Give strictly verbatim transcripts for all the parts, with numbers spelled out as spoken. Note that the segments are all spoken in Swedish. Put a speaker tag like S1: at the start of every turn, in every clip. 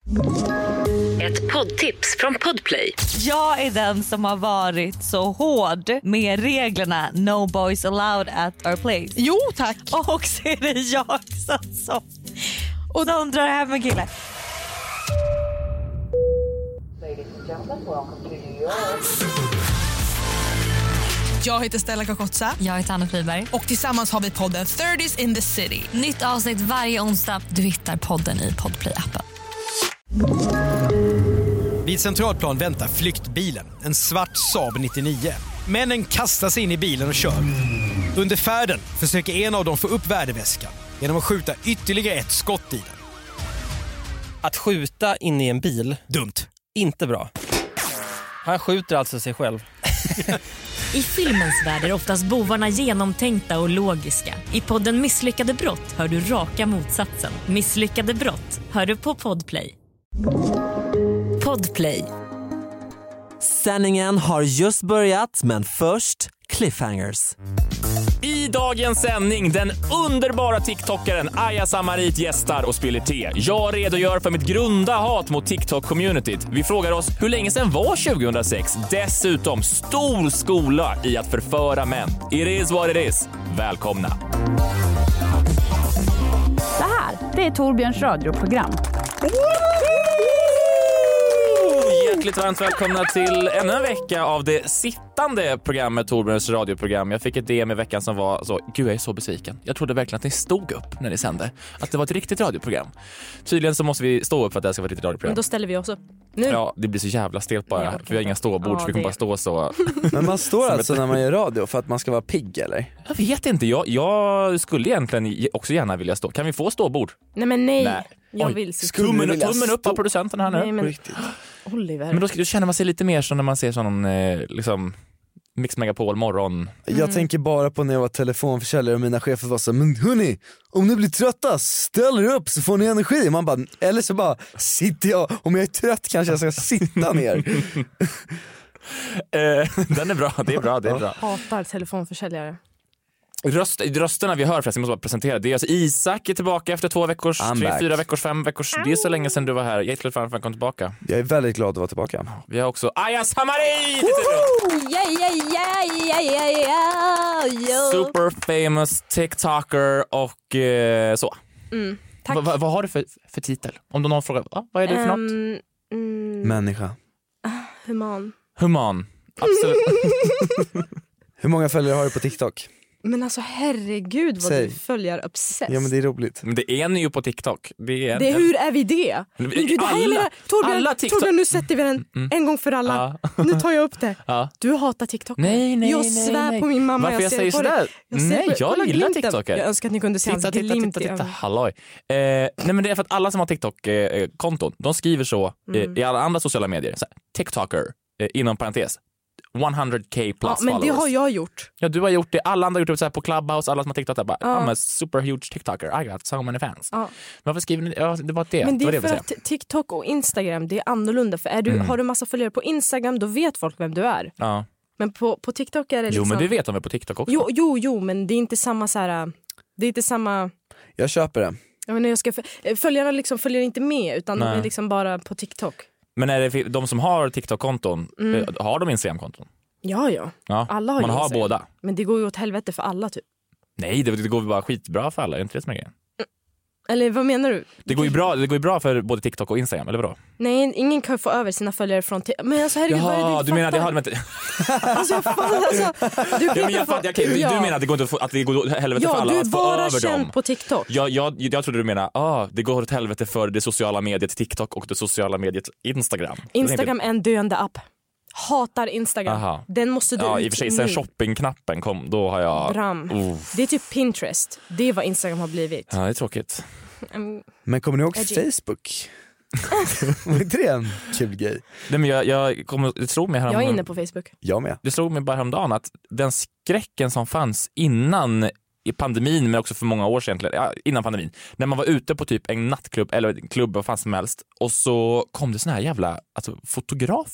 S1: Ett poddtips från Podplay.
S2: Jag är den som har varit så hård med reglerna No boys allowed at our place.
S3: Jo, tack.
S2: Och så är det jag som och de drar hem en kille.
S3: Jag heter Stella Kakotsa.
S4: Jag heter Anna Friberg.
S3: Och tillsammans har vi podden thirties in the city.
S4: Nytt avsnitt varje onsdag. Du hittar podden i Podplay-appen.
S5: Vid Centralplan väntar flyktbilen, en svart Saab nittionio. Männen kastar sig in i bilen och kör. Under färden försöker en av dem få upp värdeväskan genom att skjuta ytterligare ett skott i den.
S6: Att skjuta in i en bil,
S5: dumt.
S6: Inte bra. Han skjuter alltså sig själv.
S7: I filmens värld är oftast bovarna genomtänkta och logiska. I podden Misslyckade brott hör du raka motsatsen. Misslyckade brott hör du på Podplay. Podplay.
S8: Sändningen har just börjat, men först cliffhangers.
S9: I dagens sändning, den underbara TikTokaren Aya Samarit gästar och spiller te. Jag redogör för mitt grunda hat mot TikTok-communityt. Vi frågar oss, hur länge sedan var tjugohundrasex? Dessutom stor skola i att förföra män. It is what it is. Välkomna.
S10: Det här, det är Torbjörns radioprogram.
S9: Hjärtligt varmt välkomna till ännu en vecka av det sittande programmet Torbjörns radioprogram. Jag fick ett D M i veckan som var så, gud jag är så besviken. Jag trodde verkligen att ni stod upp när ni sände. Att det var ett riktigt radioprogram. Tydligen så måste vi stå upp för att det ska vara ett riktigt radioprogram.
S11: Men då ställer vi oss upp nu.
S9: Ja, det blir så jävla stelt bara. Ja, okay. För vi har inga ståbord, ja, så vi kommer bara stå så.
S12: Men man står alltså när man gör radio för att man ska vara pigg, eller?
S9: Jag vet inte, jag, jag skulle egentligen också gärna vilja stå. Kan vi få ståbord?
S11: Nej men nej,
S9: nej.
S11: Jag
S9: Oj,
S11: vill sitta.
S9: Tummen, tummen upp av producenten här nu.
S11: Nej, men... Oliver.
S9: Men då, då känner man sig lite mer som när man ser sån eh, liksom Mix Megapol morgon.
S12: Mm. Jag tänker bara på när jag var telefonförsäljare och mina chefer var så, men hörni, om ni blir trötta, ställ er upp så får ni energi. Man bara, eller så bara, sitter jag, om jag är trött kanske jag ska sitta ner.
S9: eh, den är bra, det är bra, det är bra.
S11: Hatar telefonförsäljare.
S9: Röst, rösterna vi hör förresten, måste bara presentera. Det är alltså Isak är tillbaka efter två veckors, I'm tre, back. fyra veckors, fem veckors. Det är så länge sedan du var här. Hjärtligt varmt för att kom tillbaka.
S12: Jag är väldigt glad att vara tillbaka.
S9: Vi har också Aya Samarit!
S11: Yeah, yeah, yeah, yeah, yeah, yeah.
S9: Super famous TikToker och eh, så.
S11: Mm, tack.
S9: Va, va, vad har du för, för titel? Om någon frågar, va? Vad är du för um, något?
S11: Mm,
S12: Människa.
S11: Uh, human.
S9: Human, absolut.
S12: Hur många följare har du på TikTok?
S11: Men alltså herregud vad
S12: Säg.
S11: du följer obsessed.
S12: Ja men det är roligt.
S9: Men det är ni ju på TikTok. Det är,
S11: det är hur är vi det? Men gud, det här alla, menar, Torbjörn, alla TikTok... Torbjörn, nu sätter vi den mm. en gång för alla. Ja. Nu tar jag upp det. Ja. Du hatar TikTok.
S9: Nej, nej,
S11: jag
S9: nej.
S11: svär
S9: nej.
S11: på min mamma.
S9: Varför jag,
S11: jag
S9: säger sådär?
S11: Jag
S9: nej,
S11: på,
S9: jag gillar TikTokar.
S11: Jag önskar att ni kunde se
S9: titta,
S11: hans
S9: titta,
S11: glimt.
S9: Titta, titta, titta, halloj. Eh, nej men det är för att alla som har TikTok-konton, de skriver så mm. eh, i alla andra sociala medier. Så här, TikToker, eh, inom parentes. hundra k plus
S11: ja, men
S9: followers.
S11: Det har jag gjort.
S9: Ja, du har gjort det. Alla andra har gjort det så här på Clubhouse. Alla som har TikTok där bara, ja. I'm a super huge TikToker. I got so many fans. Ja. Varför skriver ni? Ja, det var det.
S11: Men det är
S9: det
S11: för att TikTok och Instagram, det är annorlunda. För är du, mm. har du massa följare på Instagram, då vet folk vem du är.
S9: Ja.
S11: Men på, på TikTok är det liksom...
S9: Jo, men det vet de väl på TikTok också?
S11: Jo, jo, jo, men det är inte samma så här... Det är inte samma...
S12: Jag köper det.
S11: Jag menar, jag ska... Följarna liksom följer inte med, utan Nej. de är liksom bara på TikTok.
S9: Men är det de som har TikTok-konton, mm. har de Instagram-konton?
S11: Ja, ja.
S9: ja.
S11: Alla har
S9: Man har
S11: Instagram.
S9: båda.
S11: Men det går ju åt helvete för alla typ.
S9: Nej, det, det går bara skitbra för alla. Är inte det som är grejen?
S11: Eller vad menar du?
S9: Det går ju bra, det går ju bra för både TikTok och Instagram, eller vadå?
S11: Nej, ingen kan få över sina följare från... T- men alltså herregud,
S9: Jaha,
S11: vad är det du
S9: du menar
S11: fattar?
S9: att det har...
S11: alltså jag fattar, alltså... Du,
S9: ja, men jag fatt, jag, okay, ja. du menar att det går, inte att, få, att det går åt helvete
S11: ja,
S9: för alla att få över dem? Ja,
S11: du är bara känd på TikTok.
S9: Ja, jag, jag trodde du menar, ah, det går åt helvete för det sociala mediet TikTok och det sociala mediet Instagram.
S11: Instagram är en döende app. Hatar Instagram. Aha. Den måste du
S9: ja, i och för sig sen shoppingknappen kom, då har jag...
S11: Bram. Uh. Det är typ Pinterest. Det är vad Instagram har blivit.
S9: Ja, det är tråkigt.
S11: Um,
S12: men kommer ni ihåg edgy. Facebook? Var inte det en kul grej?
S9: Nej, men jag, jag, kommer, jag tror mig härom...
S11: Jag är inne på Facebook.
S12: Jag med.
S9: Det slog mig bara häromdagen att den skräcken som fanns innan i pandemin, men också för många år sedan, ja, innan pandemin, när man var ute på typ en nattklubb eller en klubb, vad fan som helst, och så kom det såna här jävla alltså, fotografer.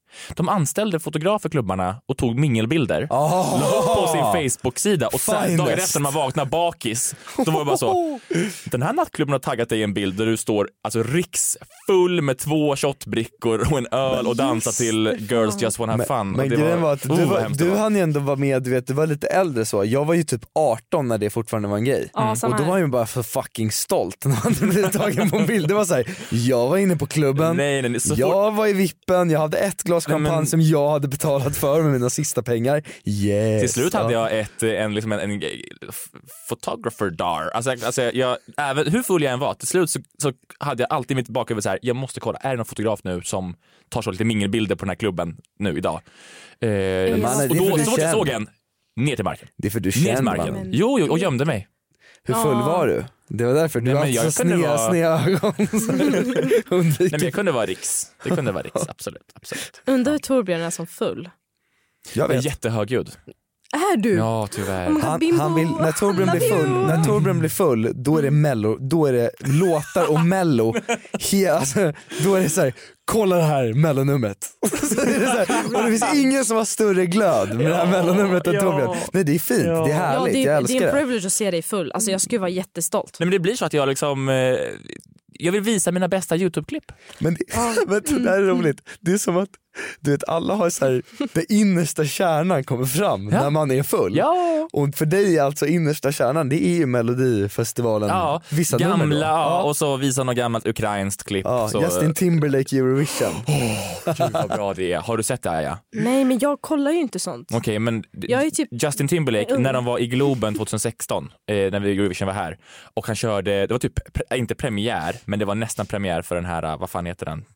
S9: De anställde fotografer i klubbarna och tog mingelbilder.
S12: Oh.
S9: La upp på sin Facebook-sida och sen dagen efter när man vaknar bakis, då var det bara så: den här nattklubben har taggat dig en bild där du står alltså riks full med två shotbrickor och en öl och dansar till Girls Just Wanna Have Fun.
S12: Men, men grejen var att du, var, du hann ju ändå vara med, du vet, du var lite äldre så. Jag var ju typ arton när det fortfarande var en grej.
S11: Mm.
S12: Och då var jag ju bara för fucking stolt när man blev tagen på en bild. Det var så här, jag var inne på klubben,
S9: nej, nej, så
S12: jag
S9: fort...
S12: var i vippen, jag hade ett glas champagne men... som jag hade betalat för med mina sista pengar. Yes.
S9: Till slut hade jag ett, en, liksom en, en photographer dar. Alltså, alltså jag, även, hur full jag än var, till slut så, så hade jag alltid mitt bakhuvud så här: jag måste kolla, är det någon fotograf nu som tar så lite mingelbilder på den här klubben nu idag? Eh,
S12: man,
S9: och då, så fort jag såg en, ner till marken.
S12: Det är för du
S9: ner till marken.
S12: Men...
S9: Jo, jo, och gömde mig.
S12: Hur full ah. var du? Det var därför du
S9: nej,
S12: hade så sneda, vara... sneda ögon.
S9: Nej, men jag kunde vara riks. Det kunde vara riks, absolut. absolut.
S11: Undrar hur Torbjörn är som full.
S12: Jag vet.
S9: Jättehögljudd.
S11: Är du?
S9: Ja, tyvärr.
S11: Oh
S12: han, han vill, när Torbjörn blir full, när Torbjörn blir full, då är det mello, då är det låtar och mello. He, alltså, då är det så här: kolla det här mellonumret. Så är det så här, och det finns ingen som har större glöd med ja, det här mellonumret än ja. Torbjörn. Nej, det är fint, ja. Det är härligt,
S11: ja, det,
S12: jag älskar det.
S11: Det är en privilege att se dig full. Alltså jag skulle vara jättestolt.
S9: Nej, men det blir så att jag liksom eh, jag vill visa mina bästa YouTube-klipp.
S12: Men det, ja. men det här är roligt. Det är som att du vet, alla har så här, det innersta kärnan kommer fram ja. när man är full.
S9: Ja.
S12: Och för dig är alltså innersta kärnan, det är ju Melodifestivalen.
S9: Ja,
S12: vissa
S9: gamla
S12: nummer
S9: ja. och så visa något gammalt ukrainskt klipp.
S12: Ja,
S9: så...
S12: Justin Timberlake Eurovision.
S9: Oh, gud vad bra det är. Har du sett det här? Ja?
S11: Nej, men jag kollar ju inte sånt.
S9: Okej, okay, men
S11: jag är typ...
S9: Justin Timberlake, när de var i Globen tjugohundrasexton, eh, när vi Eurovision var här, och han körde, det var typ, pre- inte premiär, men det var nästan premiär för den här, vad fan heter den?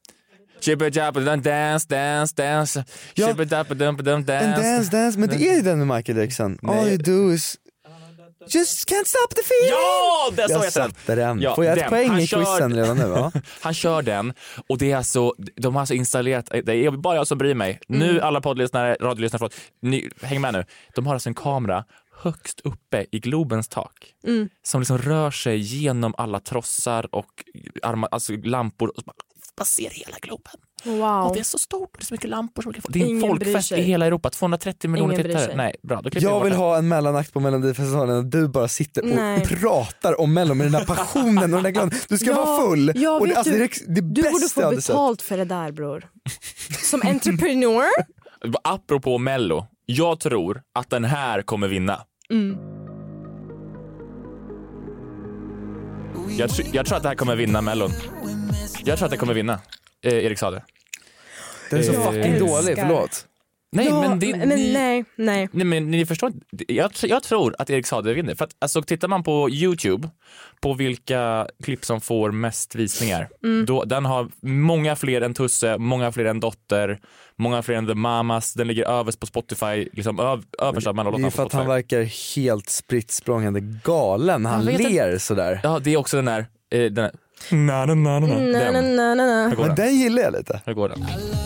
S9: Dance, dance, dance.
S12: Ja, en dance, dance, men det är ju den med Michael Jackson. All you do is just can't stop the feeling.
S9: Ja, det är så
S12: jag
S9: heter
S12: den. den. Ja, får jag ett poäng i quizen redan nu? Va?
S9: Han kör den, och det är alltså, de har alltså installerat, det är bara jag som bryr mig. Mm. Nu alla poddlyssnare, radiolyssnare, ni, häng med nu. De har alltså en kamera högst uppe i Globens tak mm. som liksom rör sig genom alla trossar och armar, alltså lampor, och bara ser hela Globen.
S11: Wow.
S9: Och det är så stort, det är så mycket lampor, så mycket folk. Det är en Ingen folkfest i hela Europa, tvåhundratrettio miljoner tittare. Nej, bra, då
S12: jag vill ha en mellanakt på Melodifestivalen och du bara sitter och Nej. pratar om Mello med den där passionen och den där glöden. Du ska ja, vara full.
S11: Ja,
S12: och det, alltså,
S11: du,
S12: det, det
S11: du borde få betalt för det där, bror. Som entreprenör.
S9: Apropå Mello, jag tror att den här kommer vinna. Mm. Jag, tr- jag tror att det här kommer vinna Mellon. Jag tror att det kommer vinna eh, Erik Saade.
S12: Den är så fucking älskar. dålig, förlåt.
S9: Nej,
S11: ja,
S9: men, det,
S11: men
S9: ni,
S11: nej, nej.
S9: nej, men ni förstår inte. Jag, jag tror att Erik Saade vinner. För att, alltså, tittar man på YouTube på vilka klipp som får mest visningar, mm. då, den har många fler än Tusse, många fler än Dotter, många fler än The Mamas. Den ligger överst på Spotify, liksom öv, överst av mellan.
S12: Det är för att han verkar helt spritt språngande galen. Han ler sådär.
S9: Ja, det är också den där, eh, den där. Na, na, na, na, na.
S11: Na, na, na, na, na.
S12: Men den gillar jag lite.
S9: Hur går den?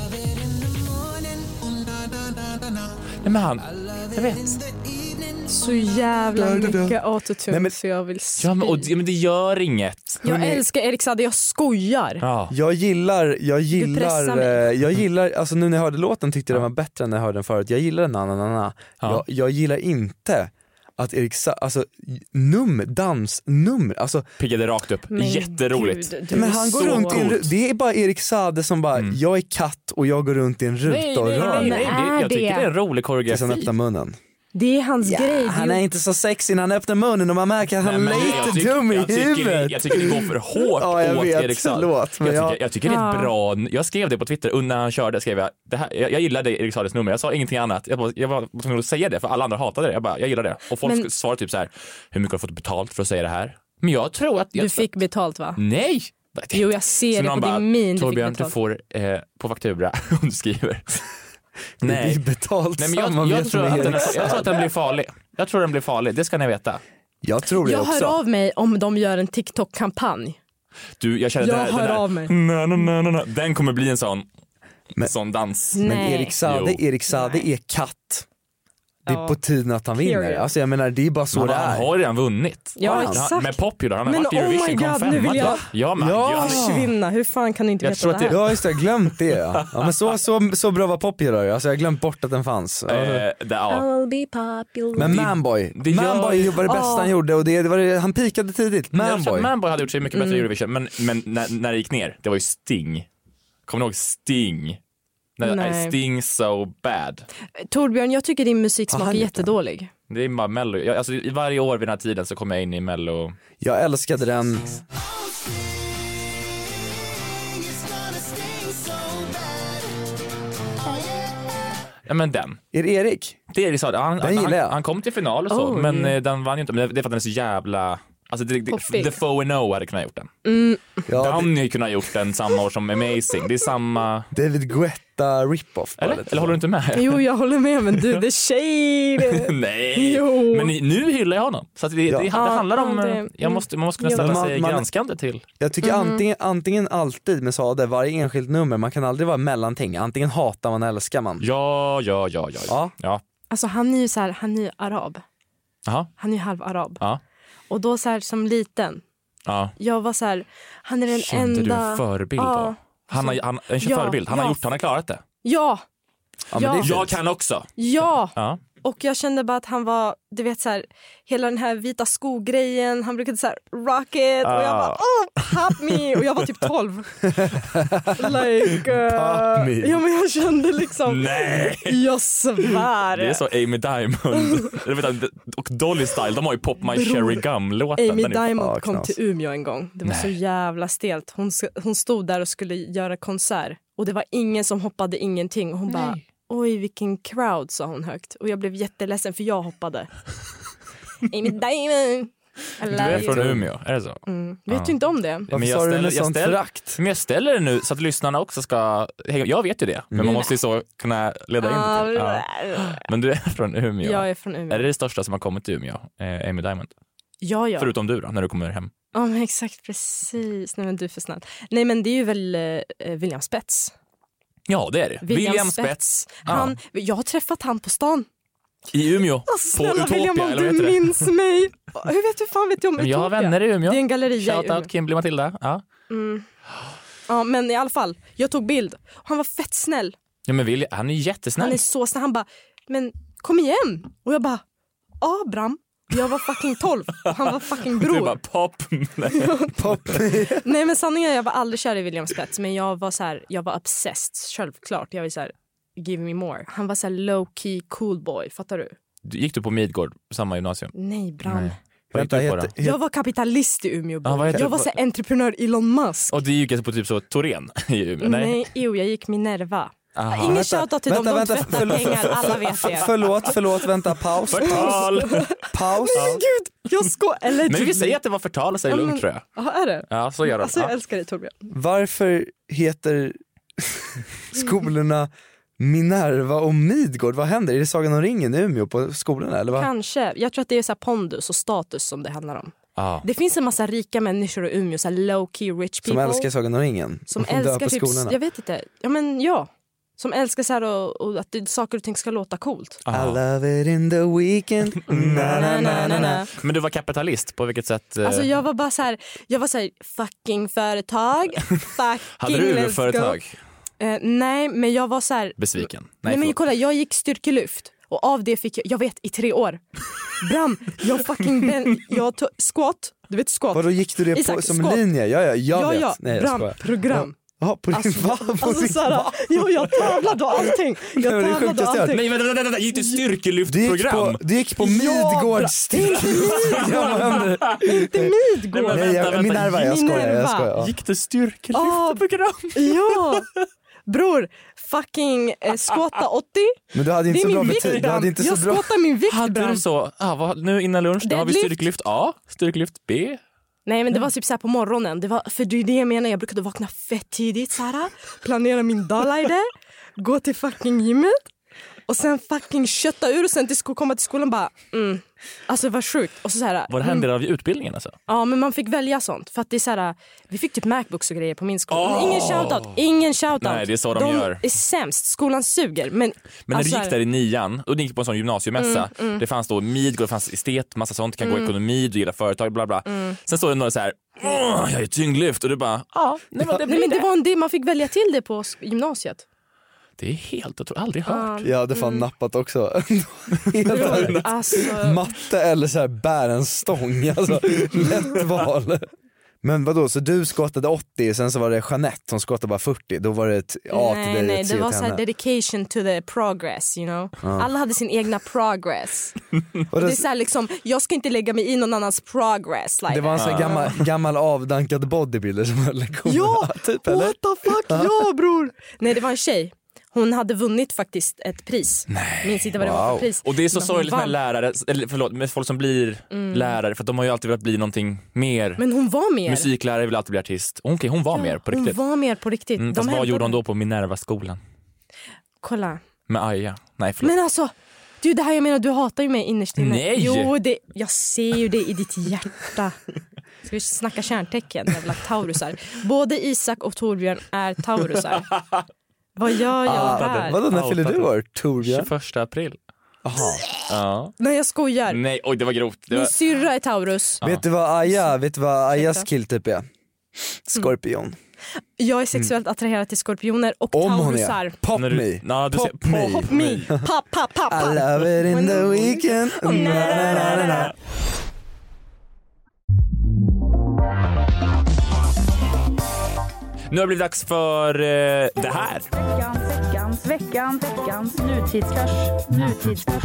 S9: Nej, men han, jag vet.
S11: Så jävla mycket autotune så jag vill skriva.
S9: Ja, men, och, men det gör inget.
S11: Jag Hörrni. älskar Erik Saade, jag skojar.
S12: Ja. Jag gillar, jag gillar, jag gillar, alltså nu när jag hörde låten tyckte jag ja. den var bättre än när jag hörde den förut. Jag gillar den, na, na, na, na. Ja. Jag, jag gillar inte att Erik Saade, alltså num, dans, nummer, alltså
S9: piggade rakt upp, men jätteroligt.
S11: Gud,
S12: men han går runt i en, det är bara Erik Saade som bara, mm. jag är katt och jag går runt i en ruta nej, och
S9: nej,
S12: rör
S9: nej, nej, nej, jag tycker det är en rolig koreografi.
S12: Tills han öppnar munnen.
S11: Det är hans
S12: ja,
S11: grej.
S12: Han är inte så sexig när han öppnar munnen och man märker att han är lite
S9: tycker,
S12: dum i
S9: jag
S12: huvudet.
S9: Tycker, jag tycker det går för hårt
S12: ja, jag
S9: åt
S12: vet,
S9: Erik Saade.
S12: Förlåt,
S9: jag,
S12: jag...
S9: tycker, jag tycker det är ett bra. Jag skrev det på Twitter när han körde, skrev jag, det här, jag, jag gillade Erik Saades nummer. Jag sa ingenting annat. Jag, bara, jag var tvungen att säga det för alla andra hatade det. Jag bara, jag gillar det. Och folk men... svarade typ så här: hur mycket har du fått betalt för att säga det här? Men jag tror att jag
S11: du fick betalt, va?
S9: Nej.
S11: Jo, jag ser det på bara, din min.
S9: Torbjörn, du får eh, på faktura om du skriver.
S12: Nej. Det är betalt.
S9: Nej, men jag, jag, tror att den, jag tror att den blir farlig. Jag tror den blir farlig, det ska ni veta.
S12: Jag tror det
S11: jag
S12: också.
S11: Jag hör av mig om de gör en TikTok-kampanj.
S9: Du, jag känner
S11: jag
S9: den här,
S11: hör
S9: den här,
S11: av mig.
S9: Na, na, na, na, na. Den kommer bli en sån,
S12: men,
S9: sån dans.
S12: Men Erik Saade, Erik Saade är katt. Det är på tiden att han vinner. Alltså jag menar, det är bara så
S9: han,
S12: det är.
S9: Han har redan vunnit.
S11: Ja, exakt.
S9: Med Popular. Han har
S11: men
S9: varit i Eurovision,
S11: oh
S9: kom femma.
S11: Nu vill jag,
S9: ja, men,
S11: ja. försvinna. Hur fan kan du inte
S9: jag
S11: veta det här?
S12: Det... Ja, just det. Jag har glömt det. Ja. Ja, men så, så, så bra var Popular. Alltså jag har glömt bort att den fanns.
S9: Eh, det, ja.
S12: Men Manboy. Det, det Manboy gör... var det bästa oh. han gjorde. Och det, det var det, han pikade tidigt. Manboy.
S9: Manboy hade gjort sig mycket bättre i Eurovision. Men, men när, när det gick ner, det var ju Sting. Kommer ni ihåg Sting? Nej. Sting so bad.
S11: Torbjörn, jag tycker din musiksmak är jättedålig.
S9: Det är bara Mello. Jag, alltså, i varje år vid den här tiden så kommer jag in i Mello.
S12: Jag älskade den.
S9: Ja, men den.
S12: Är det Erik?
S9: Det är Erik sa. Han,
S12: den
S9: han,
S12: jag.
S9: han kom till final och så, oh, men mm. den vann ju inte. Men det är för att den är så jävla... Alltså det, det, The Foe and No hade kunnat gjort den.
S11: Mm.
S9: Ja, Danny det... kunnat gjort den samma år som Amazing. Det är samma...
S12: David Guetta rip-off.
S9: Eller? Eller, Eller håller du inte med?
S11: Jo, jag håller med, men du, the shade.
S9: Nej,
S11: jo.
S9: Men nu hyllar jag honom. Så att det,
S12: ja.
S9: det, det handlar om... Det... Jag måste, man måste kunna ställa man, sig man, granskande till.
S12: Jag tycker mm. antingen, antingen alltid med Sade, varje enskilt nummer, man kan aldrig vara mellanting. Antingen hatar man, älskar man.
S9: Ja, ja, ja, ja. ja. ja.
S11: Alltså han är ju så här, han är ju arab.
S9: Aha.
S11: Han är ju halv arab.
S9: Ja.
S11: Och då så här som liten.
S9: Ja.
S11: Jag var så här, han är den
S9: Kände
S11: enda...
S9: du en förebild
S11: ja.
S9: då? Han har, han, en
S11: ja,
S9: förebild. Han
S11: ja.
S9: har gjort, han har klarat det.
S11: Ja.
S12: Ja, men det är
S9: jag kan också.
S11: Ja.
S9: ja.
S11: Och jag kände bara att han var, du vet så här, hela den här vita skogrejen, han brukade så här rocket ah. och jag bara oh, pop me och jag var typ tolv. like uh,
S12: pop me.
S11: Ja, men jag kände liksom
S9: nej.
S11: Jag svär.
S9: Det är så Amy Diamond. Och Dolly Style, de har ju Pop My Cherry Gum-låten.
S11: Amy Diamond är... kom till Umeå en gång. Det var nej. så jävla stelt. Hon, hon stod där och skulle göra konsert och det var ingen som hoppade ingenting och hon nej. bara oj, vilken crowd, sa hon högt. Och jag blev jätteledsen för jag hoppade. Amy Diamond.
S9: Du är från Umeå, är det så?
S11: Mm. Vet ja. du inte om det?
S12: Varför sa du med sånt frakt?
S9: Men jag ställer det nu så att lyssnarna också ska... Jag vet ju det, men man måste ju så kunna leda in det till. Ja. Men du är från Umeå.
S11: Jag är från Umeå.
S9: Är det det största som har kommit till Umeå? Eh, Amy Diamond?
S11: Ja, ja.
S9: Förutom du då, när du kommer hem.
S11: Ja, men exakt, precis. Nej, men du är för snäll. Nej, men det är ju väl eh, William Spets.
S9: Ja, det är det. William, William Spets. Spets.
S11: Han, ja. Jag har träffat han på stan.
S9: I Umeå?
S11: Oh,
S9: på Utopia,
S11: William,
S9: eller vad heter det?
S11: Du minns mig. Hur vet du fan vet du om Utopia?
S9: Jag har vänner i Umeå.
S11: Det är en galleria
S9: Shout out Kimberly Matilda. Ja.
S11: Mm. Ja, men i alla fall. Jag tog bild. Han var fett snäll.
S9: Ja, men William, han är jättesnäll.
S11: Han är så snäll. Han bara, men kom igen. Och jag bara, ja Bram. Jag var fucking tolv. Han var fucking bror.
S9: Du bara pop.
S12: pop.
S11: Nej, men sanningen är jag var aldrig kär i William Spets. Men jag var så här, jag var obsessed. Självklart. Jag var så här, give me more. Han var så här low key cool boy. Fattar du?
S9: Gick du på Midgård, samma gymnasium?
S11: Nej, Bram. Nej.
S9: Vad gick du på då?
S11: Jag var kapitalist i Umeå.
S9: Ah,
S11: jag var så här, entreprenör Elon Musk.
S9: Och du gick på typ så Torén i Umeå? Nej,
S11: Nej jo, jag gick Minerva.
S9: Aha.
S11: Ingen vänta, shoutout till vänta, dem, de tvättar
S12: förlåt,
S11: pengar, alla vet det.
S12: Förlåt, förlåt, vänta, paus.
S9: Förtal!
S12: Paus.
S11: Nej, men gud, jag sko... Eller
S9: men vi säger att det var förtal och säger
S11: ja,
S9: lugnt, tror jag.
S11: Ja, är det?
S9: Ja, så gör de.
S11: Alltså, jag
S9: ja.
S11: älskar dig, Torbjörn.
S12: Varför heter skolorna Minerva och Midgård? Vad händer? Är det Sagan om ringen i Umeå på skolorna? Eller vad?
S11: Kanske. Jag tror att det är så här pondus och status som det handlar om.
S9: Ah.
S11: Det finns en massa rika människor i Umeå, så här low key rich people.
S12: Som älskar Sagan om ringen.
S11: Som älskar typ, jag vet inte. Ja, men ja. Som älskar så här och, och att det, saker och ting ska låta coolt.
S12: I love it in the weekend. na, na, na, na, na.
S9: Men du var kapitalist, på vilket sätt? Eh...
S11: Alltså jag var bara så här, jag var så här, fucking företag. Fucking
S9: hade du
S11: let's
S9: företag?
S11: Go. Uh, nej, men jag var så här...
S9: Besviken. Nej,
S11: nej men kolla, jag gick styrkelyft. Och av det fick jag, jag vet, i tre år. Bram, jag fucking ben, jag tog squat. Du vet squat.
S12: Vadå, gick du det på,
S11: Isak, squat.
S12: linje? Ja, ja, jag
S11: ja,
S12: vet.
S11: Ja,
S12: nej,
S11: Bram, program.
S12: Ja, på din
S11: alltså,
S12: va? På
S11: alltså,
S12: din
S11: såhär,
S12: va?
S11: jo, jag tävlade och allting. Jag tävlade och allting.
S9: Nej, vänta, vänta, gick du styrkelyftprogram?
S12: Du gick på, gick på Midgårds
S11: styrkelyftprogram. Inte Midgård.
S12: Nej, jag, Minerva, jag skojar, jag skojar.
S9: Gick du styrkelyftprogram?
S11: Ja. Bror, fucking eh, skåta åttio.
S12: Men du hade inte så bra betyg. Du hade inte så
S11: jag
S12: bra.
S11: skåtar min vikt,
S9: hade
S11: Bram.
S9: du så, ah, vad, nu innan lunch, då har vi styrkelyft A, styrkelyft B.
S11: Nej, men det var typ så här på morgonen. Det var, för det är det jag menar, jag brukade vakna fett tidigt så här, planera min dag, gå till fucking gymmet. Och sen fucking kötta ur och sen till sko- komma till skolan bara mm. Alltså det var sjukt. Och så så här,
S9: Var det här en del av utbildningen alltså?
S11: Ja, men man fick välja sånt. För att det är så här, vi fick typ Macbooks och grejer på min skola.
S9: Oh!
S11: Ingen shoutout, ingen shoutout.
S9: Nej, det är så de,
S11: de
S9: gör.
S11: är sämst, skolan suger. Men,
S9: men när
S11: alltså,
S9: du gick där i nian och du gick på en sån gymnasiemässa,
S11: Mm, mm.
S9: det fanns då Midgård, det fanns estet, massa sånt, kan
S11: Mm.
S9: gå ekonomi, du gillar företag, bla bla.
S11: Mm.
S9: Sen står det några så här, åh, jag är tyngdlyft och du bara, ja, nej men det blir
S11: Nej, men det
S9: det.
S11: var en del, man fick välja till det på gymnasiet.
S9: Det är helt, jag tror aldrig hört.
S12: Jag hade fan
S11: Mm.
S12: nappat också. Helt ärligt.
S11: Alltså,
S12: Matte eller så här bär en stång, alltså lätt val. Men vadå, så du skottade åttio, sen så var det Jeanette som skottade bara fyrtio, då var det ett A till
S11: nej,
S12: dig,
S11: nej,
S12: ett
S11: det
S12: C
S11: var
S12: till
S11: så här
S12: henne.
S11: dedication to the progress, you know.
S12: Ja.
S11: Alla hade sin egna progress.
S12: Och
S11: Och det
S12: det-
S11: är så här liksom, jag ska inte lägga mig i någon annans progress. Like.
S12: Det var en sån här gammal, gammal avdankad bodybuilder som höll lektioner.
S11: Ja,
S12: typ, eller?
S11: what the fuck, ja bror. Nej, det var en tjej. Hon hade vunnit faktiskt ett pris. Nej. Minns inte vad det var för pris.
S9: Och det är så
S11: Men hon
S9: sorgligt med
S11: vann.
S9: lärare, eller förlåt, med folk som blir
S11: Mm.
S9: lärare, för att de har ju alltid velat bli någonting mer.
S11: Men hon var mer.
S9: Musiklärare vill alltid bli artist. Okej, okay, hon var
S11: Ja,
S9: mer på
S11: hon
S9: riktigt.
S11: var mer på riktigt.
S9: Mm,
S11: De
S9: fast vad
S11: hävdade-
S9: gjorde hon då på Minerva-skolan?
S11: Kolla.
S9: Med Aja? Nej, förlåt.
S11: Men alltså, du, det här jag menar, du hatar ju mig innerst inne.
S9: Nej!
S11: Jo, det, jag ser ju det i ditt hjärta. Ska vi snacka kärntecken, jävla taurusar. Både Isak och Torbjörn är taurusar. Vad gör jag
S12: Ah,
S11: där?
S12: vadå, när fyller du år, Torbjörn?
S9: tjugoförsta april.
S12: Aha.
S9: Ja.
S11: Nej, jag skojar.
S9: Nej, oj det var grovt. Det
S11: Min
S9: var...
S11: syrra är taurus.
S12: Vet du vad Aja, vet du vad Ajas
S11: Ursäkta.
S12: killtyp är? Skorpion.
S11: Jag är sexuellt attraherad till skorpioner och
S12: Om hon
S11: taurusar.
S12: är. Pop
S9: När du-
S12: me.
S9: Ja, du
S12: Pop
S9: ser-
S12: me.
S11: Pop me. Pop, pop, pop,
S12: I love it in the weekend. Na, na, na, na, na.
S9: Nu har det blivit dags för eh, det här.
S10: Veckans, veckans, veckans, veckans nutidskurs. Nutidskurs.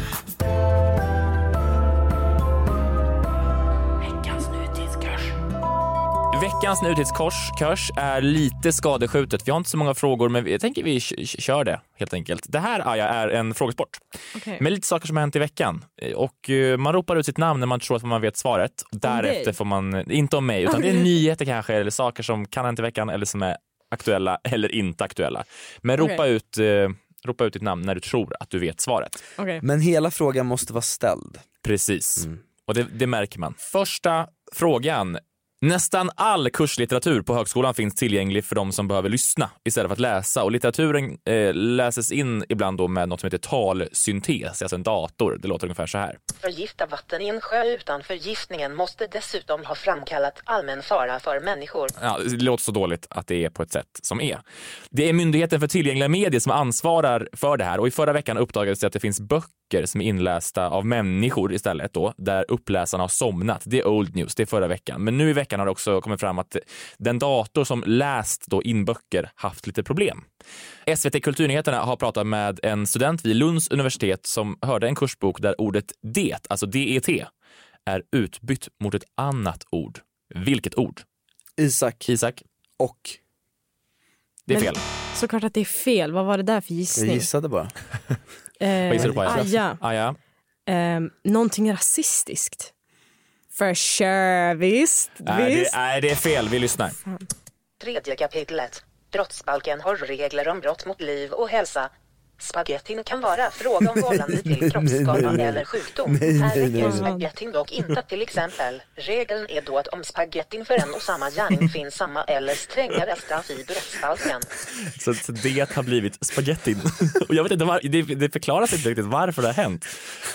S10: Veckans nutidskurs.
S9: Veckans nutidskurs kurs är lite skadeskjutet. Vi har inte så många frågor, men jag tänker vi k- kör det helt enkelt. Det här, Aja, är en frågesport.
S11: Okay.
S9: Med lite saker som har hänt i veckan. Och eh, man ropar ut sitt namn när man tror att man vet svaret. Därefter
S11: dig?
S9: får man, inte om mig, utan det är nyheter kanske, eller saker som kan ha hänt i veckan eller som är aktuella eller inte aktuella. Men ropa,
S11: Okej.
S9: ut, eh, ropa ut ditt namn när du tror att du vet svaret.
S11: Okay.
S12: Men hela frågan måste vara ställd.
S9: Precis.
S12: Mm.
S9: Och det, det märker man. Första frågan. Nästan all kurslitteratur på högskolan finns tillgänglig för de som behöver lyssna istället för att läsa. Och litteraturen eh, läses in ibland då med något som heter talsyntes, alltså en dator. Det låter ungefär så här.
S1: Förgifta vatten i en sjö utan förgiftningen måste dessutom ha framkallat allmän fara för människor.
S9: Ja, det låter så dåligt att det är på ett sätt som är. Det är Myndigheten för tillgängliga medier som ansvarar för det här. Och i förra veckan uppdagades det att det finns böcker som är inlästa av människor istället då, där uppläsarna har somnat. Det är old news, det är förra veckan. Men nu i veckan har det också kommit fram att den dator som läst då in böcker haft lite problem. S V T Kulturnyheterna har pratat med en student vid Lunds universitet som hörde en kursbok där ordet det, alltså D E T, är utbytt mot ett annat ord. Vilket ord?
S12: Isak.
S9: Isak.
S12: Och.
S9: Det är
S11: Men-
S9: fel.
S11: Såklart att det är fel. Vad var det där för gissning?
S12: Jag gissade bara.
S11: Eh,
S9: Vad gissar du på, Aja?
S11: Aja.
S9: Aja.
S11: Eh, någonting rasistiskt. For sure, visst.
S9: Nej, det,
S11: visst.
S9: nej, det är fel. Vi lyssnar.
S1: Tredje kapitlet. Brottsbalken har regler om brott mot liv och hälsa. Spagettin kan vara fråga om vållande till kroppsskada
S12: Nej, nej, nej.
S1: eller sjukdom.
S12: Nej,
S1: Här
S12: nej,
S1: räcker
S12: nej.
S1: spagettin dock inte till exempel. Regeln är då att om spagettin för en och samma gärning finns samma eller strängare straff i brottsbalken.
S9: Så, så det har blivit spagettin. Och jag vet inte var, det, det förklaras inte riktigt varför det har hänt.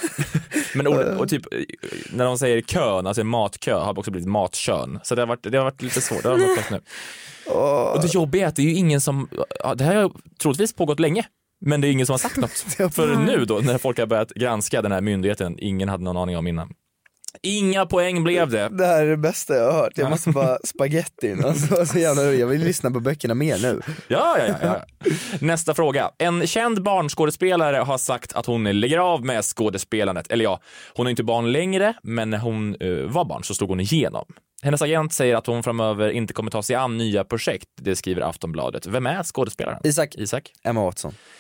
S9: Men ord, och typ när de säger kön, alltså matkö, har också blivit matkön. Så det har varit, det har varit lite svårt. Det har varit nu. Och det jobbiga är att det är ju ingen som, ja, det här har troligtvis pågått länge. Men det är ingen som har sagt något. För nu då, när folk har börjat granska den här myndigheten, ingen hade någon aning om innan. Inga poäng blev det.
S12: Det här är det bästa jag har hört. Jag måste bara spagettin. Alltså, så jävla, jag vill lyssna på böckerna mer nu.
S9: Ja, ja, ja, ja. Nästa fråga. En känd barnskådespelare har sagt att hon lägger av med skådespelandet. Eller ja, hon är inte barn längre, men när hon uh, var barn så slog hon igenom. Hennes agent säger att hon framöver inte kommer ta sig an nya projekt. Det skriver Aftonbladet. Vem är skådespelaren?
S12: Isak.
S9: Isak.
S12: Emma Watson.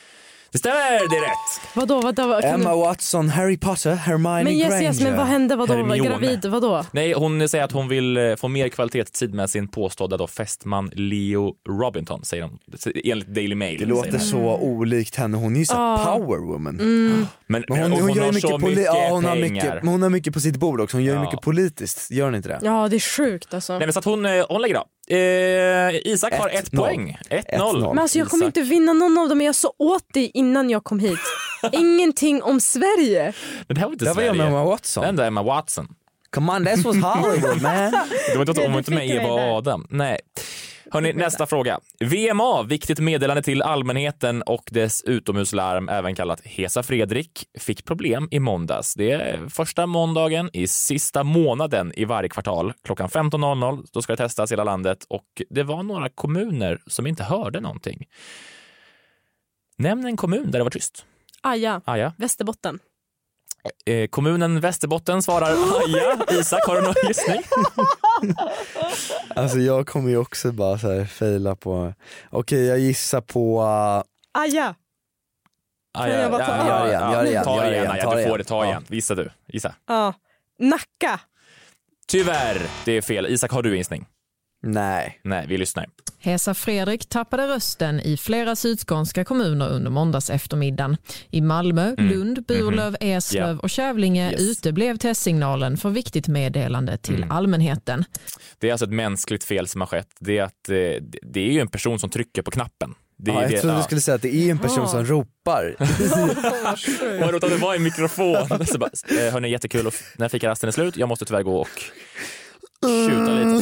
S9: Det stämmer, det är rätt.
S11: Vadå, vadå? Vad,
S12: Emma
S11: du...
S12: Watson, Harry Potter, Hermione
S11: men yes,
S12: Granger.
S11: yes, men vad hände? Vadå?
S9: Hermione.
S11: Gravid, vadå?
S9: Nej, hon säger att hon vill få mer kvalitetstid med sin påstådda då fästman Leo Robinson, säger hon. Enligt Daily Mail.
S12: Det låter så mm. olikt henne. Hon är ju så
S11: ah.
S12: power woman.
S11: Mm.
S9: Men,
S12: men hon,
S9: hon,
S12: hon,
S9: hon
S12: gör
S9: har
S12: mycket
S9: så
S12: poli-
S9: mycket
S12: ja, hon
S9: pengar.
S12: har mycket, men hon har mycket på sitt bord också. Hon gör
S9: ja.
S12: mycket politiskt. Gör hon inte det?
S11: Ja, det är sjukt alltså.
S9: Nej, men så att hon, hon lägger av. Eh, Isak ett, har ett noll. Poäng. ett noll.
S11: Men alltså jag kommer inte vinna någon av dem. Jag så åt det innan jag kom hit. Ingenting om Sverige.
S9: Men det här var inte
S12: det
S9: Sverige.
S12: var Emma Watson.
S9: Den där Emma Watson.
S12: Come on, this was Hollywood, man.
S9: Det var inte, om inte med Eva och Adam. Nej. Hörrni, nästa fråga. V M A, viktigt meddelande till allmänheten och dess utomhuslarm, även kallat Hesa Fredrik, fick problem i måndags. Det är första måndagen i sista månaden i varje kvartal. Klockan femton noll noll, då ska det testas i hela landet och det var några kommuner som inte hörde någonting. Nämn en kommun där det var tyst.
S11: Aja,
S9: Aja.
S11: Västerbotten.
S9: Eh, kommunen Västerbotten svarar Aja. Isak, har du någon gissning?
S12: Alltså jag kommer ju också bara så här fejla på. Okej, jag gissar på uh...
S11: Aja.
S9: Aja.
S11: Jag bara ta...
S12: Gör det igen, gör det igen.
S9: Ta
S12: Gör
S9: igen,
S12: igen,
S9: Aja,
S12: ta
S9: du får
S12: igen.
S9: det, ta
S12: Ja.
S9: igen. Gissa du, gissa.
S11: Ja. Nacka.
S9: Tyvärr, det är fel. Isak, har du gissning?
S12: Nej.
S9: Nej, vi lyssnar.
S13: Hesa Fredrik tappade rösten i flera sydskånska kommuner under måndags eftermiddagen. I Malmö,
S9: Mm.
S13: Lund, Burlöv,
S9: Mm-hmm.
S13: Eslöv
S9: Yeah.
S13: och Kävlinge
S9: Yes.
S13: uteblev testsignalen för viktigt meddelande till
S9: Mm.
S13: allmänheten.
S9: Det är alltså ett mänskligt fel som har skett. Det är, att, eh, det är ju en person som trycker på knappen. Det är
S12: Ja, jag
S9: det,
S12: trodde
S9: ja.
S12: du skulle säga att det är en person
S11: Ah.
S12: som ropar.
S9: Vad roligt att det var en mikrofon. Så bara, eh, hörni, jättekul. Och när fikarasten är slut, jag måste tyvärr gå och tjuta lite.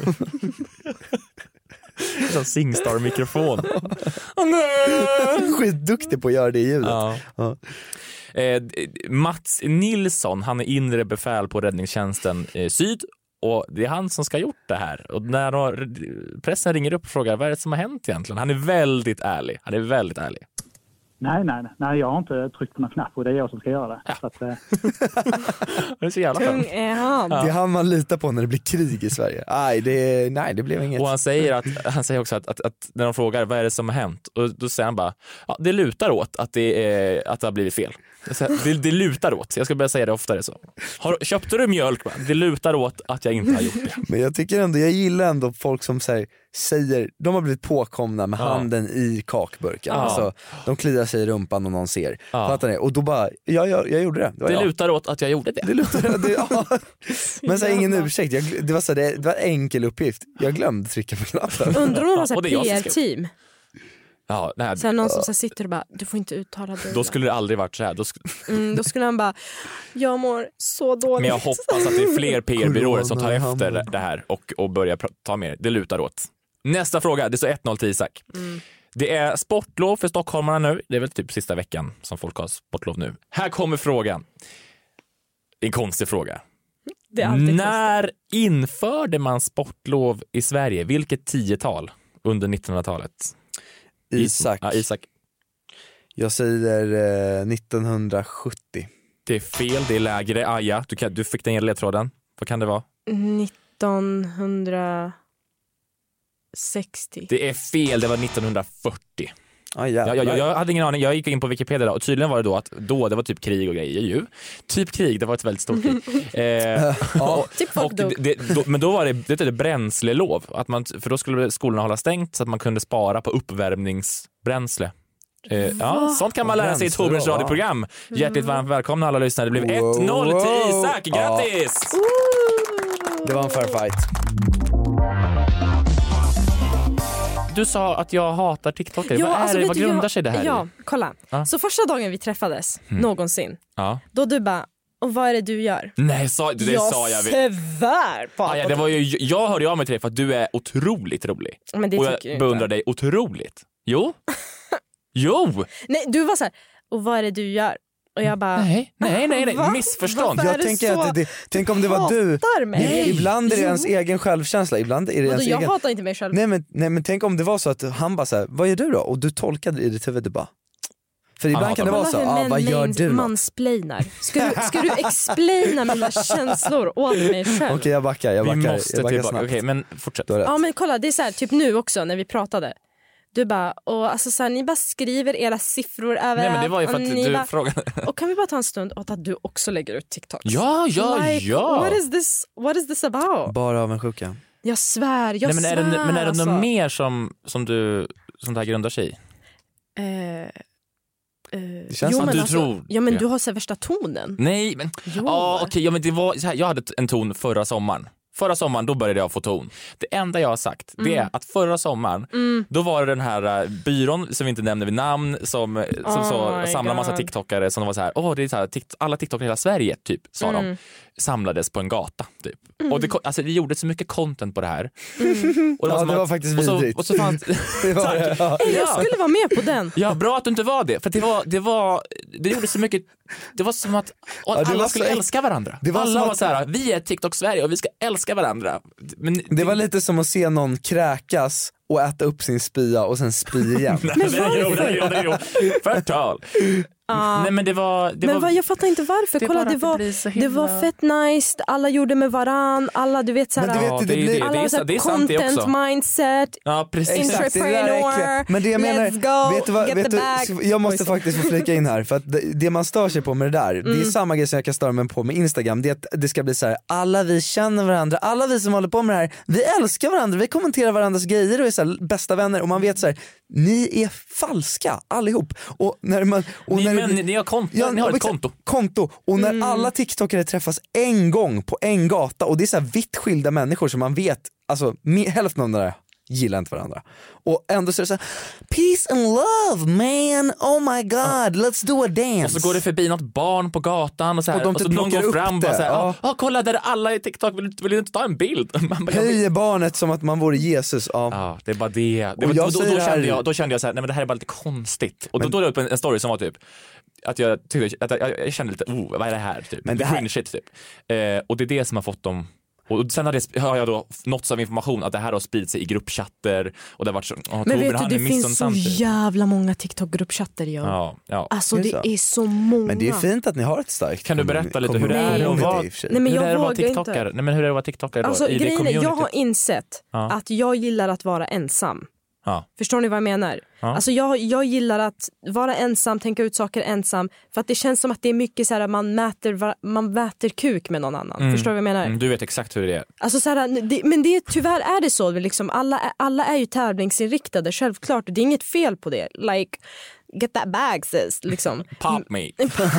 S9: Som Singstar-mikrofon.
S12: Skitduktig på att göra det i ljudet.
S9: Ja.
S12: Ja.
S9: Eh, Mats Nilsson, han är inre befäl på räddningstjänsten eh, Syd. Och det är han som ska ha gjort det här. Och när då, pressen ringer upp och frågar vad är det som har hänt egentligen? Han är väldigt ärlig. Han är väldigt ärlig.
S14: Nej, nej, nej, jag har inte tryckt på någon knapp och det är jag som ska göra det. Ja. Så att, eh...
S9: det är så jävla
S11: Tung är han.
S12: Det är han man litar på när det blir krig i Sverige. Nej, det, nej, det blev inget.
S9: Och han säger, att, han säger också att, att, att när de frågar vad är det som har hänt, och då säger han bara, ja, det lutar åt att det, är, att det har blivit fel. Det, det lutar åt, jag ska börja säga det oftare så. Har, köpte du mjölk? Det lutar åt att jag inte har gjort det.
S12: Men jag tycker ändå, jag gillar ändå folk som säger, säger de har blivit påkomna med
S9: Ja.
S12: handen i kakburken.
S9: Ja.
S12: Alltså, de kliar sig i rumpan och någon ser.
S9: Ja.
S12: Fattar ni? Och då bara, ja, jag, jag gjorde det. Det, var
S9: Det
S12: jag.
S9: lutar åt att jag gjorde det.
S12: Det lutar, det, ja. Men så här, ingen ursäkt. Jag, det, var så här, det, det var en enkel uppgift. Jag glömde trycka på knappen.
S11: Undrar om de har så
S9: Och det
S11: här
S9: är jag som
S11: P
S9: ska-
S11: R-team.
S9: Ja, nej,
S11: Så här, någon som så här sitter och bara, du får inte uttala det.
S9: då skulle det aldrig varit så här. Då sk-
S11: Mm, då skulle han bara, jag mår så dåligt.
S9: Men jag hoppas att det är fler P R-byråer som tar
S12: Corona,
S9: efter
S12: hamn.
S9: det här och, och börjar pr- ta mer. Det lutar åt. Nästa fråga, det står ett noll till Isak.
S11: Mm.
S9: Det är sportlov för stockholmarna nu. Det är väl typ sista veckan som folk har sportlov nu. Här kommer frågan. En konstig fråga.
S11: Det är alltid
S9: När införde man sportlov i Sverige? Vilket tiotal under nittonhundratalet?
S12: Isak.
S9: Ja, Isak.
S12: Jag säger eh, nittonhundrasjuttio.
S9: Det är fel, det är lägre. Aja, du, kan, du fick den hela ledtråden. Vad kan det vara?
S11: nittonhundrasextio.
S9: Det är fel, det var nittonhundrafyrtio.
S12: Ah,
S9: Ja, jag, jag, jag hade ingen aning, jag gick in på Wikipedia och tydligen var det då att då det var typ krig och grejer ju. Typ krig, det var ett väldigt stort krig. eh,
S12: Ja.
S11: Typ folk
S9: och
S11: dog.
S9: det, det, då, men då var det, det är bränslelov, att man, för då skulle skolorna hålla stängt så att man kunde spara på uppvärmningsbränsle. Eh, ja, sånt kan man lära sig i
S12: Bränsle,
S9: Torbjörns
S12: ja.
S9: radioprogram. Hjärtligt varmt välkomna alla lyssnare. Det blev ett noll
S12: Wow.
S9: till Isak, grattis!
S12: Det var en fair fight.
S9: Du sa att jag hatar TikTokare.
S11: Ja,
S9: vad är
S11: alltså,
S9: det?
S11: vet
S9: Vad
S11: du,
S9: grundar
S11: jag-
S9: sig det här
S11: Ja,
S9: i?
S11: kolla.
S9: Ja.
S11: Så första dagen vi träffades,
S9: Mm.
S11: någonsin,
S9: Ja.
S11: då du bara, och vad är det du gör?
S9: Nej, sa, det
S11: jag
S9: sa jag.
S11: svär på
S9: Ah, ja, det var ju, jag hörde av mig till dig för att du är otroligt rolig.
S11: Men det
S9: och
S11: tycker jag
S9: jag
S11: inte.
S9: beundrar dig otroligt. Jo. Jo.
S11: Nej, du var så här, och vad är det du gör? Och jag bara,
S9: Nej, nej, nej, nej.
S11: Va?
S9: Missförstånd.
S11: Varför är
S12: Jag
S11: det
S12: tänker
S11: så?
S12: att det, tänk om det var du.
S11: Hatar mig.
S12: Nej, ibland är det
S11: Jo.
S12: ens egen självkänsla. Ibland är det
S11: Vadå,
S12: ens
S11: jag
S12: egen...
S11: hatar inte mig själv.
S12: Nej men, nej men tänk om det var så att han bara så här, vad gör du då? Och du tolkade i ditt huvud, du bara. För
S9: Han
S12: ibland kan det
S9: hatar
S12: vara så,
S11: Kolla hur
S12: ah,
S11: män
S12: vad gör
S11: mans-
S12: du då?
S11: mansplainar. Ska du, ska du explaina mina känslor åt mig själv?
S12: Okej, jag backar, jag
S9: Vi
S12: backar,
S9: måste
S12: jag backar
S9: tillbaka.
S12: snabbt.
S9: Okej, men fortsätt.
S12: Du har rätt.
S11: Ja men kolla, det är så här, typ nu också när vi pratade. Du bara, och alltså så här, ni bara skriver era siffror överallt.
S9: Nej, men det var ju för att du
S11: bara,
S9: frågade.
S11: Och kan vi bara ta en stund åt att du också lägger ut TikToks?
S9: Ja, ja,
S11: like,
S9: ja.
S11: What is this, what is this about?
S12: Bara avundsjuka.
S11: Jag svär, jag
S9: Nej, men
S11: svär.
S9: är det, men är det
S11: alltså.
S9: något mer som, som, du, som det här grundar sig i?
S11: Eh, eh,
S9: Det känns
S11: jo,
S9: som
S11: men
S9: du
S11: alltså,
S9: tror
S11: Ja men
S9: det.
S11: du har så här värsta tonen.
S9: Nej, men ja, okej, ja, men det var så här, jag hade en ton förra sommaren. Förra sommaren då började jag få ton. Det enda jag har sagt mm. det är att förra sommaren
S11: mm.
S9: då var det den här uh, byrån som vi inte nämner vid namn som, som
S11: oh
S9: så samlar massa TikTokare som var så här, åh det är så här tikt- alla TikTokare i hela Sverige typ sa mm. de samlades på en gata typ. Mm. Och det alltså det gjorde så mycket content på det här.
S12: Mm.
S9: Och det var,
S12: ja, det var
S9: att,
S12: faktiskt
S9: och så,
S12: vidrigt.
S9: och så fanns
S12: det var det, ja.
S11: Jag skulle vara med på den.
S9: Ja, bra att du inte var det för det var det var det gjorde så mycket. Det var som att och att
S12: ja,
S9: alla skulle
S12: så,
S9: älska varandra.
S12: Det var
S9: alla var
S12: att,
S9: så här, vi är TikTok Sverige och vi ska älska varandra. Men
S12: det,
S9: det
S12: var lite som att se någon kräkas och äta upp sin spya och sen spy igen.
S9: Nej, men varför? Förtal.
S11: Ah.
S9: Nej men det var det
S11: Men
S9: var,
S11: vad, jag fattar inte varför.
S9: det
S11: Kolla
S9: bara
S11: det var
S9: det,
S11: det var fett nice. Alla gjorde med varann. Alla du vet så här.
S12: Men du vet,
S9: ja,
S12: det,
S9: det,
S12: blir,
S9: det,
S11: alla
S9: det, är,
S11: så här,
S9: det är sant det
S11: content
S9: också.
S11: mindset.
S9: Ja, precis.
S12: Exakt, det där är men det jag menar,
S11: Let's go,
S12: vet du vad,
S11: get
S12: vet
S11: the
S12: du,
S11: bag.
S12: jag måste faktiskt få flika in här för att det, det man stör sig på med det där,
S11: Mm.
S12: det är samma grej som jag kan störa mig på med Instagram, det är att det ska bli så här: alla vi känner varandra, alla vi som håller på med det här, vi älskar varandra, vi kommenterar varandras grejer och är så här, bästa vänner och man vet så här, ni är falska allihop. Och när man och
S9: Ni,
S12: när
S9: men,
S12: det,
S9: ni har, konto,
S12: ja,
S9: ni har ett
S12: exakt,
S9: konto.
S12: konto och när
S11: Mm.
S12: alla TikTokare träffas en gång på en gata och det är så här vitt skilda människor som man vet, alltså me, hälften av de där gillar inte varandra. Och ändå så är det så här, peace and love man, oh my god, ja. Let's do a dance.
S9: Och så går det förbi något barn på gatan och så här,
S12: och de
S9: och så
S12: typ
S9: någon går fram och bara så här,
S12: ja.
S9: ja. kolla där är alla i TikTok, vill, vill du inte ta en bild? Man bara,
S12: höjer barnet som att man vore Jesus. Ja,
S9: ja det är bara det. det
S12: och
S9: var,
S12: jag
S9: då, då, då,
S12: här...
S9: kände jag, då kände jag så här, nej men det här är bara lite konstigt. Och men... då, då var det upp en, en story som var typ att jag tyckte att jag, jag kände lite, oh vad är det här typ.
S12: Men det här...
S9: cringe shit typ. Eh, och det är det som har fått dem. Och sen har, det, har jag då nåtts av information att det här har spridit sig i gruppchatter och det har varit så, åh,
S11: men vet
S9: han
S11: du,
S9: är
S11: det finns så jävla många TikTok-gruppchatter.
S9: Ja, ja.
S11: Alltså det är, det är så många.
S12: Men det är fint att ni har ett starkt.
S9: Kan du berätta lite hur det är att vara,
S11: nej, men jag
S9: hur är det
S11: vågar
S9: att vara TikTokare? Nej, men hur är det att vara TikTokare då?
S11: Alltså,
S9: I det
S11: grejen är, jag har insett
S9: ja.
S11: att jag gillar att vara ensam.
S9: Ja.
S11: Förstår ni vad jag menar?
S9: Ja.
S11: Alltså jag, jag gillar att vara ensam, tänka ut saker ensam. För att det känns som att det är mycket så här, man mäter, man mäter kuk med någon annan.
S9: Mm.
S11: Förstår du vad jag menar?
S9: Mm, du vet exakt hur det är.
S11: Alltså så här, det, men det, tyvärr är det så. Liksom, alla, alla är ju tävlingsinriktade, självklart. Det är inget fel på det. Like, get that bag sis. Liksom.
S9: Pop me.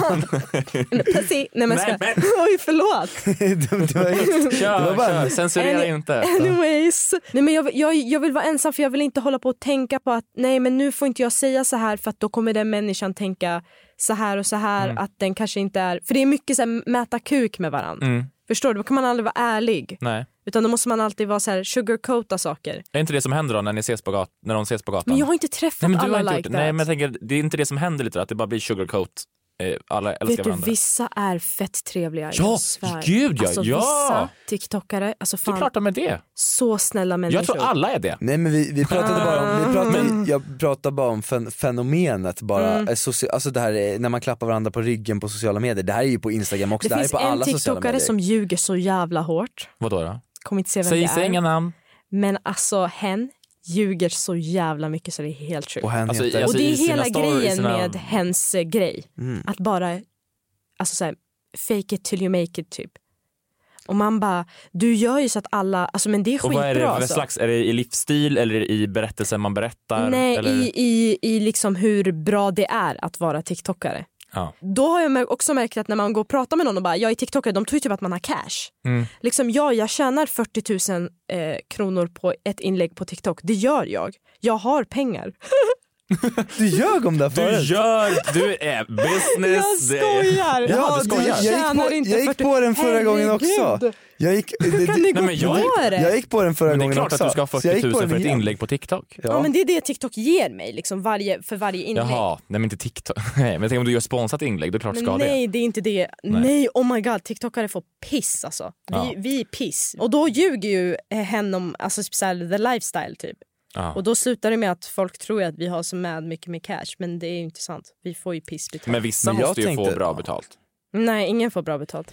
S11: Pussy. Nej men ska... Oj, förlåt.
S12: det var just...
S9: Kör,
S12: det var bara...
S9: kör. Censurera
S11: Any...
S9: inte.
S11: Anyways. Nej, men jag, jag, jag vill vara ensam för jag vill inte hålla på och tänka på att nej men nu får inte jag säga så här för att då kommer den människan tänka så här och så här mm. att den kanske inte är... För det är mycket så här, mäta kuk med varandra. Mm. Förstår du? Då kan man aldrig vara ärlig.
S9: Nej.
S11: Utan då måste man alltid vara så här sugarcoata saker.
S9: Är inte det som händer då när ni ses på gat- när de ses på gatan?
S11: Men jag har inte träffat
S9: nej,
S11: alla
S9: inte
S11: like that.
S9: Nej, men jag tänker det är inte det som händer lite att det bara blir sugarcoat. Eh, alla älskar
S11: vet du,
S9: varandra.
S11: vissa är fett trevliga.
S9: Ja, gud ja.
S11: Alltså,
S9: ja.
S11: vissa TikTokare, alltså fan.
S9: Det är klart de är det.
S11: Så snälla människor.
S9: Jag tror alla är det.
S12: Nej men vi, vi pratade bara om, vi pratade,
S11: Mm.
S12: jag pratade bara om fen, fenomenet bara,
S11: Mm.
S12: soci, alltså det här när man klappar varandra på ryggen på sociala medier, det här är ju på Instagram också,
S11: det,
S12: det här
S11: finns
S12: är på alla
S11: en
S12: sociala medier.
S11: TikTokare som ljuger så jävla hårt.
S9: Vadå då?
S11: Kommer inte se vem
S9: Säg,
S11: det är.
S9: säg inga namn.
S11: Men alltså hen ljuger så jävla mycket så det är helt sjukt.
S12: Och,
S9: alltså,
S12: heter...
S11: och det är hela
S9: story,
S11: grejen
S9: sina...
S11: med hens uh, grej.
S12: Mm.
S11: Att bara alltså så här, fake it till you make it typ. Och man bara, du gör ju så att alla, alltså men det är skitbra.
S9: Och vad är det för
S11: alltså.
S9: slags, är det i livsstil eller i berättelsen man berättar?
S11: Nej,
S9: eller?
S11: i, i, i liksom hur bra det är att vara TikTokare.
S9: Ja.
S11: Då har jag också märkt att när man går och pratar med någon och bara, jag är TikTokare, de tror typ att man har cash.
S9: Mm.
S11: Liksom jag, jag tjänar fyrtio tusen eh, kronor på ett inlägg på TikTok. Det gör jag. Jag har pengar.
S12: Du ljög om det förut.
S9: Du gör, du är business.
S11: Jag skojar.
S9: Det... Ja, du skojar.
S12: Jag gick på, inte jag gick på den förra
S11: Herregud.
S12: gången också. Jag gick,
S11: Hur kan ni gå
S9: nej,
S11: på
S9: jag,
S11: det?
S12: Jag gick på den förra
S9: men
S12: gången också.
S9: Det är klart att du ska ha fyrtio tusen för ett inlägg på TikTok.
S11: Ja. ja men det är det TikTok ger mig liksom varje, för varje inlägg.
S9: Jaha, nej men inte TikTok. Nej, men jag tänker om du gör sponsrat inlägg, då är klart du ska ha det.
S11: Nej, det är inte det. Nej, nej oh my god, TikTokare får piss alltså. Vi,
S9: Ja.
S11: vi är piss. Och då ljuger ju hen om alltså, speciellt the lifestyle typ.
S9: Ja.
S11: Och då slutar det med att folk tror att vi har så med mycket med cash. Men det är ju inte sant. Vi får ju piss betalt.
S9: Men vissa
S12: men
S9: måste ju
S12: tänkte,
S9: få bra
S12: ja.
S9: betalt.
S11: Nej, ingen får bra betalt.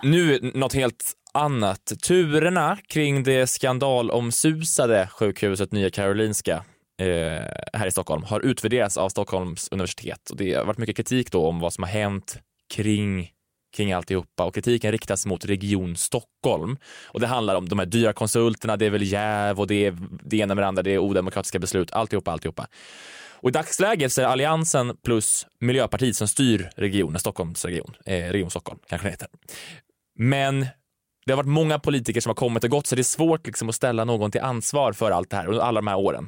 S9: Nu något helt annat. Turerna kring det skandalomsusade sjukhuset Nya Karolinska eh, här i Stockholm har utvärderats av Stockholms universitet. Och det har varit mycket kritik då om vad som har hänt kring, kring alltihopa. Och kritiken riktas mot Region Stockholm. Och det handlar om de här dyra konsulterna, det är väl jäv och det är det ena med det andra, det är odemokratiska beslut, alltihopa, alltihopa. Och i dagsläget så är Alliansen plus Miljöpartiet som styr regionen, Stockholmsregion, eh, Region Stockholm kanske det heter. Men det har varit många politiker som har kommit och gått, så det är svårt liksom att ställa någon till ansvar för allt det här under alla de här åren.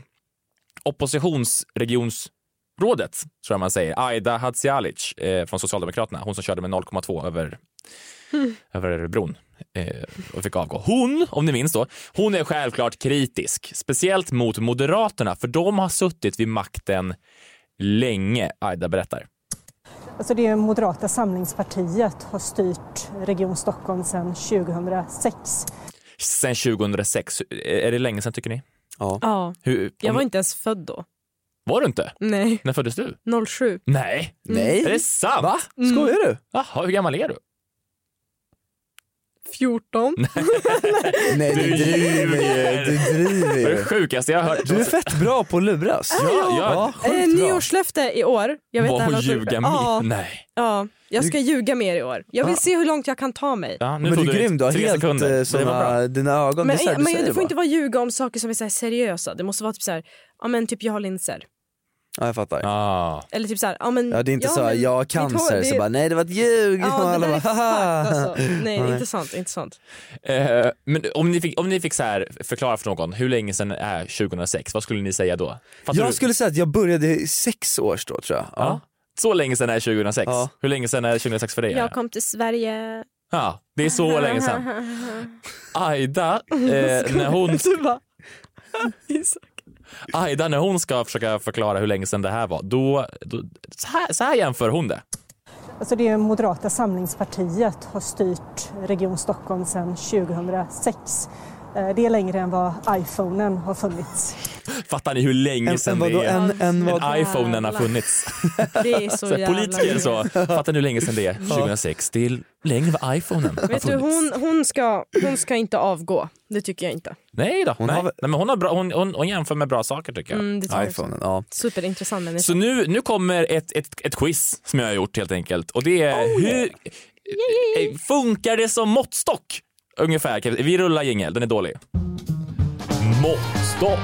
S9: Oppositionsregionsrådet, tror jag man säger, Aida Hadzialic eh, från Socialdemokraterna, hon som körde med noll komma två över, mm. över bron eh, och fick avgå. Hon, om ni minns då, hon är självklart kritisk, speciellt mot Moderaterna, för de har suttit vid makten länge, Aida berättar.
S15: Alltså det Moderata samlingspartiet har styrt Region Stockholm sedan tjugohundrasex.
S9: Sen tjugohundrasex. Är det länge sedan tycker ni?
S11: Ja. ja.
S9: Hur, om...
S11: Jag var inte ens född då.
S9: Var du inte?
S11: Nej.
S9: När föddes du?
S11: noll sju.
S9: Nej.
S12: Mm. Nej.
S9: Är det sant?
S12: Va? Skojar du?
S9: Jaha, hur gammal är du?
S11: fjorton.
S12: Nej, du driver ju. Du driver ju.
S9: Det är det sjukaste jag har hört.
S12: Du är fett bra på att luras.
S11: Ja, ja. ja eh, nyårslöfte i år. Jag vet
S9: Vad
S11: inte
S9: ljuga mer? Ja. Nej.
S11: Ja, jag ska ljuga mer i år. Jag vill ja. se hur långt jag kan ta mig.
S12: Ja, nu men du är grym, du har helt såna, dina ögon.
S11: Men,
S12: det, här,
S11: men det, det får
S12: bara.
S11: inte vara ljuga om saker som är så här seriösa. Det måste vara typ så här, ja men typ jag har linser.
S12: Ja, jag fattar.
S9: Ah.
S11: Eller typ så här, ja men
S12: ja, det är inte
S11: ja,
S12: så här, jag har cancer det... så bara nej det var ett ljug.
S11: Ja, det
S12: bara,
S11: alltså. Nej, det är inte sant, inte sant.
S9: Uh, men om ni fick om ni fick så här förklara för någon hur länge sedan är tjugohundrasex, vad skulle ni säga då? Fattar
S12: jag
S9: du?
S12: skulle säga att jag började i sex år då, tror jag. Ja.
S9: Ja. Så länge sedan är tjugohundrasex. Ja. Hur länge sedan är tjugohundrasex för dig?
S11: Jag kom till Sverige.
S9: Ja, det är så länge sedan. Aida eh, när hon Aida, när hon ska försöka förklara hur länge sedan det här var, då, då så, här, så här jämför hon det.
S15: Alltså det Moderata samlingspartiet har styrt Region Stockholm sedan tjugohundrasex. Det är längre än vad iPhonen har funnits.
S9: Fattar ni hur länge sedan det är
S12: en, en,
S9: en iPhonen har funnits?
S11: Det är så, så jävla
S9: politiker så, fattar ni hur länge sedan det är? tjugohundrasex, det är längre än vad iPhonen har
S11: Vet du, hon, hon, ska, hon ska inte avgå. Det tycker jag inte.
S9: Nej då,
S12: hon,
S9: nej.
S12: Har...
S9: Nej, men hon, har bra, hon, hon, hon jämför med bra saker tycker jag.
S11: Mm, det
S12: iPhonen, ja.
S11: Superintressant människa.
S9: Så nu, nu kommer ett, ett, ett quiz som jag har gjort helt enkelt. Och det är oh, hur yeah. funkar det som måttstock? Ungefär, vi rullar jingel, den är dålig. Måttstock,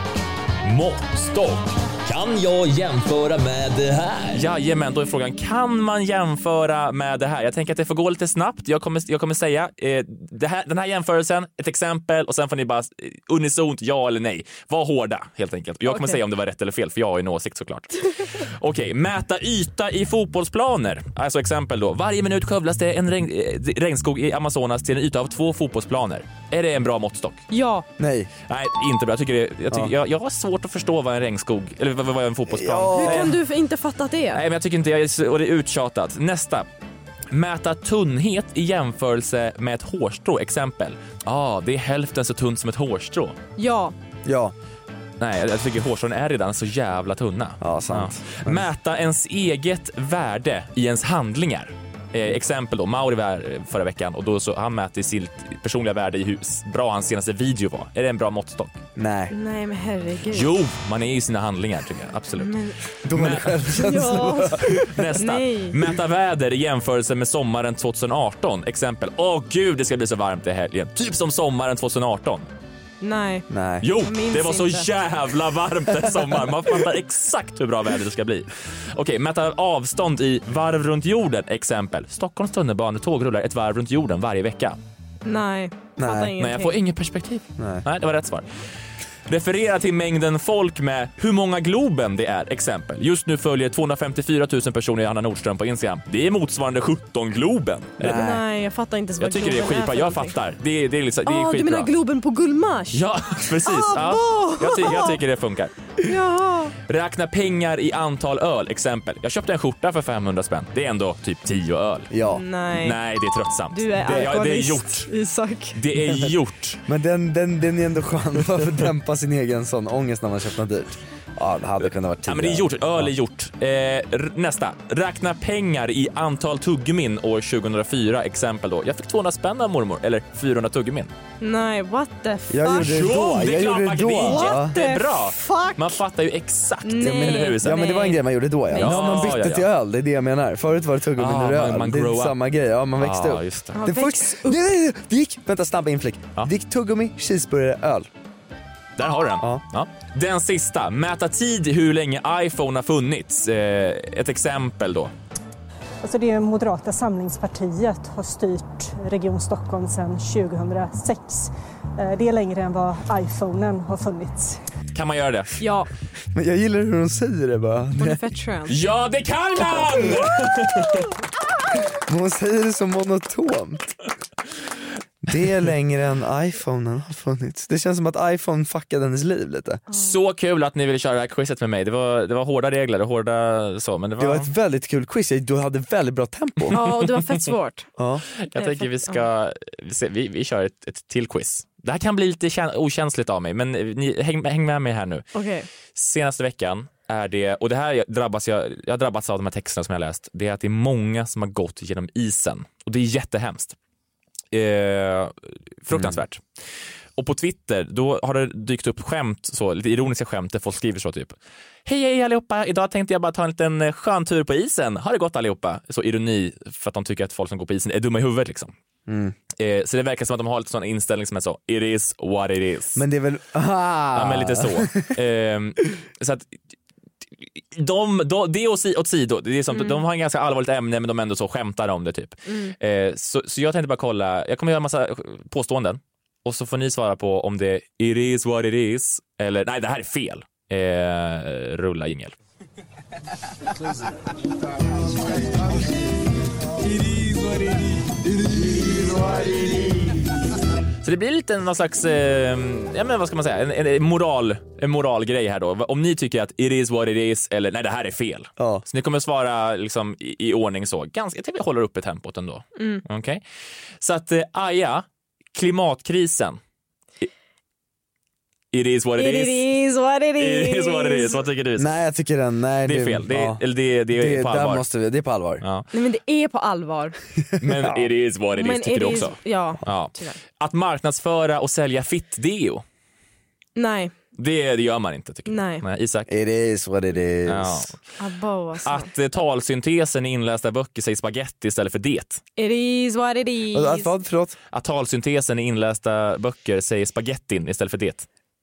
S9: måttstock. Kan jag jämföra med det här? Jajamän, då är frågan, kan man jämföra med det här? Jag tänker att det får gå lite snabbt. Jag kommer, jag kommer säga eh, det här, den här jämförelsen, ett exempel, och sen får ni bara unisont ja eller nej. Var hårda, helt enkelt. Jag kommer okay. säga om det var rätt eller fel, för jag har en åsikt såklart. Okej, okay, mäta yta i fotbollsplaner. Alltså exempel då. Varje minut skövlas det en regn, regnskog i Amazonas till en yta av två fotbollsplaner. Är det en bra måttstock?
S11: Ja.
S12: Nej.
S9: Nej, inte bra. Jag, tycker det, jag, tycker, ja. jag, jag har svårt att förstå vad en regnskog, eller vad var en fotbollsplan?
S11: Ja. Hur kan du inte fatta det?
S9: Nej, men jag tycker inte, jag är, och det är uttjatat. Nästa. Mäta tunnhet i jämförelse med ett hårstrå, exempel. Ja, ah, det är hälften så tunt som ett hårstrå.
S11: Ja.
S12: Ja.
S9: Nej, jag tycker hårstrån är redan så jävla tunna.
S12: Ja, sant.
S9: Ja. Mäta ens eget värde i ens handlingar. Eh, exempel då, Mauri var förra veckan och då så han mäter sitt personliga värde i hur bra hans senaste video var. Är det en bra måttstock?
S12: Nej.
S11: Nej, men herregud.
S9: Jo, man är i sina handlingar tycker jag, absolut.
S11: Men...
S12: De är självkänsla.
S11: Ja.
S9: Nästa.
S11: Nej.
S9: Mäta väder i jämförelse med sommaren tjugoarton. Exempel, åh gud, det ska bli så varmt i helgen. Typ som sommaren tjugoarton.
S11: Nej.
S12: Nej.
S9: Jo, det var så inte. jävla varmt den sommaren. Man fattar exakt hur bra väder det ska bli. Okej, mäta avstånd i varv runt jorden. Exempel, Stockholms tunnelbanetåg rullar ett varv runt jorden varje vecka.
S11: Nej.
S12: Nej.
S9: Nej, jag får inget perspektiv.
S12: Nej.
S9: Nej, det var rätt svar. Referera till mängden folk med hur många Globen det är. Exempel, just nu följer tvåhundrafemtiofyra tusen personer i Anna Nordström på Instagram. Det är motsvarande sjutton Globen.
S11: Nej, Nej jag fattar inte så
S9: Jag tycker det är skitbra, jag fattar. Det är, det är, liksom, det är
S11: ah,
S9: skitbra.
S11: Du menar Globen på Gullmars?
S9: Ja, precis.
S11: Ah,
S9: ja. jag, ty- jag tycker det funkar.
S11: Ja.
S9: Räkna pengar i antal öl. Exempel, jag köpte en skjorta för femhundra spänn. Det är ändå typ tio öl.
S12: Ja.
S11: Nej.
S9: Nej, det är tröttsamt.
S11: Du är
S9: det, ja, det är
S11: gjort. Isak.
S9: Det är gjort.
S12: Men den, den, den är ändå skön för att dämpa sin egen sån ångest när man köper något dyrt. Ja, det hade kunnat vara tidigare.
S9: Ja, men det är gjort. Öl är gjort. Eh, r- nästa. Räkna pengar i antal tuggmin år tjugohundrafyra. Exempel då. Jag fick tvåhundra spänn av mormor. Eller fyrahundra tuggmin.
S11: Nej, what the fuck?
S12: Jag gjorde det då.
S9: Det är
S12: Jag
S9: klart,
S12: gjorde det då.
S9: det är jättebra.
S11: Fuck?
S9: Man fattar ju exakt.
S11: Nej.
S9: Eller hur?
S12: Ja, men det var en grej man gjorde då. Ja.
S9: Ja,
S12: Nu har man bytte
S9: ja, ja.
S12: till öl, det är det jag menar. Förut var det tuggummi,
S9: Ah,
S12: nu är det
S9: man-
S12: öl.
S9: man
S12: Det är
S9: grow up.
S12: samma grej. Ja, man växte
S9: Ja,
S12: upp.
S9: just det.
S11: Ja,
S12: Det,
S11: väx
S12: först,
S11: upp.
S12: nej, nej, nej. det gick, vänta, snabb inflick.
S9: Ja.
S12: Det gick tuggummi, cheeseburgare, öl.
S9: Där har du den.
S12: Ja.
S9: Ja. Den sista. Mäta tid hur länge iPhone har funnits. Eh, ett exempel då.
S15: Alltså det Moderata samlingspartiet har styrt Region Stockholm sedan tjugohundrasex. Eh, Det är längre än vad iPhonen har funnits.
S9: Kan man göra det?
S11: Ja,
S12: Men jag gillar hur hon säger det bara.
S11: hon är fett skön.
S9: Ja, det kan man!
S12: Hon säger det så monotont. Det är längre än iPhonen har funnits. Det känns som att iPhone fuckade hennes liv lite.
S9: Så kul att ni ville köra det här quizet med mig. Det var, det var hårda regler och hårda så. Men det var...
S12: Det var ett väldigt kul quiz. Du hade väldigt bra tempo.
S11: Ja, och det var fett svårt.
S12: Ja.
S9: Jag tänker vi ska vi, vi kör ett, ett till quiz. Det här kan bli lite kän- okänsligt av mig, men ni, häng, häng med mig här nu.
S11: Okej.
S9: Senaste veckan är det, och det här drabbas jag, jag har drabbats av de här texterna som jag har läst, det är att det är många som har gått genom isen. Och det är jättehemskt. Eh, fruktansvärt. Mm. Och på Twitter, då har det dykt upp skämt, så, lite ironiska skämt där folk skriver så typ: hej hej allihopa, idag tänkte jag bara ta en liten skön tur på isen. Har det gått allihopa? Så ironi för att de tycker att folk som går på isen är dumma i huvudet liksom.
S12: Mm.
S9: Eh, så det verkar som att de har lite sån inställning som är så: it is what it is.
S12: Men det är väl... Aha.
S9: Ja, men lite så. eh, så att de, de, det åt, åt sido, det är som, mm. de har en ganska allvarligt ämne men de ändå så skämtar om det typ. Mm. Eh, så, så jag tänkte bara kolla, jag kommer göra en massa påståenden och så får ni svara på om det it is what it is eller nej, det här är fel. Eh, rulla jingel. Så det blir lite någon slags, eh, ja men vad ska man säga, en, en moral, en moralgrej här då. Om ni tycker att it is what it is eller nej, det här är fel.
S12: Ja.
S9: Så ni kommer svara liksom i, i ordning så. Ganska, jag tycker vi håller uppe tempot ändå.
S11: Mm.
S9: Okej. Okay. Så att eh, Aja, klimatkrisen. It is what it,
S11: It
S9: is.
S11: is what it is.
S9: It is what it is. Vad tycker du?
S12: Nej, jag tycker den, nej,
S9: det är fel. Det är,
S12: ja.
S9: eller det, det är
S12: det,
S9: på allvar.
S12: Där måste vi, det är på allvar.
S9: Ja.
S11: Nej, men det är på allvar.
S9: Men ja. It is what it
S11: men
S9: is tycker
S11: it
S9: du
S11: is,
S9: också.
S11: Ja,
S9: ja.
S11: tyvärr.
S9: Att marknadsföra och sälja fitt-deo.
S11: Nej.
S9: Det, det gör man inte tycker
S11: Nej.
S9: jag. Nej, Isak.
S12: It is what it is.
S9: Ja.
S11: Abba, alltså.
S9: Att eh, talsyntesen i inlästa böcker säger spaghetti istället för det.
S11: It is what it is.
S12: Att vad, förlåt?
S9: Att talsyntesen i inlästa böcker säger spaghettin istället för det.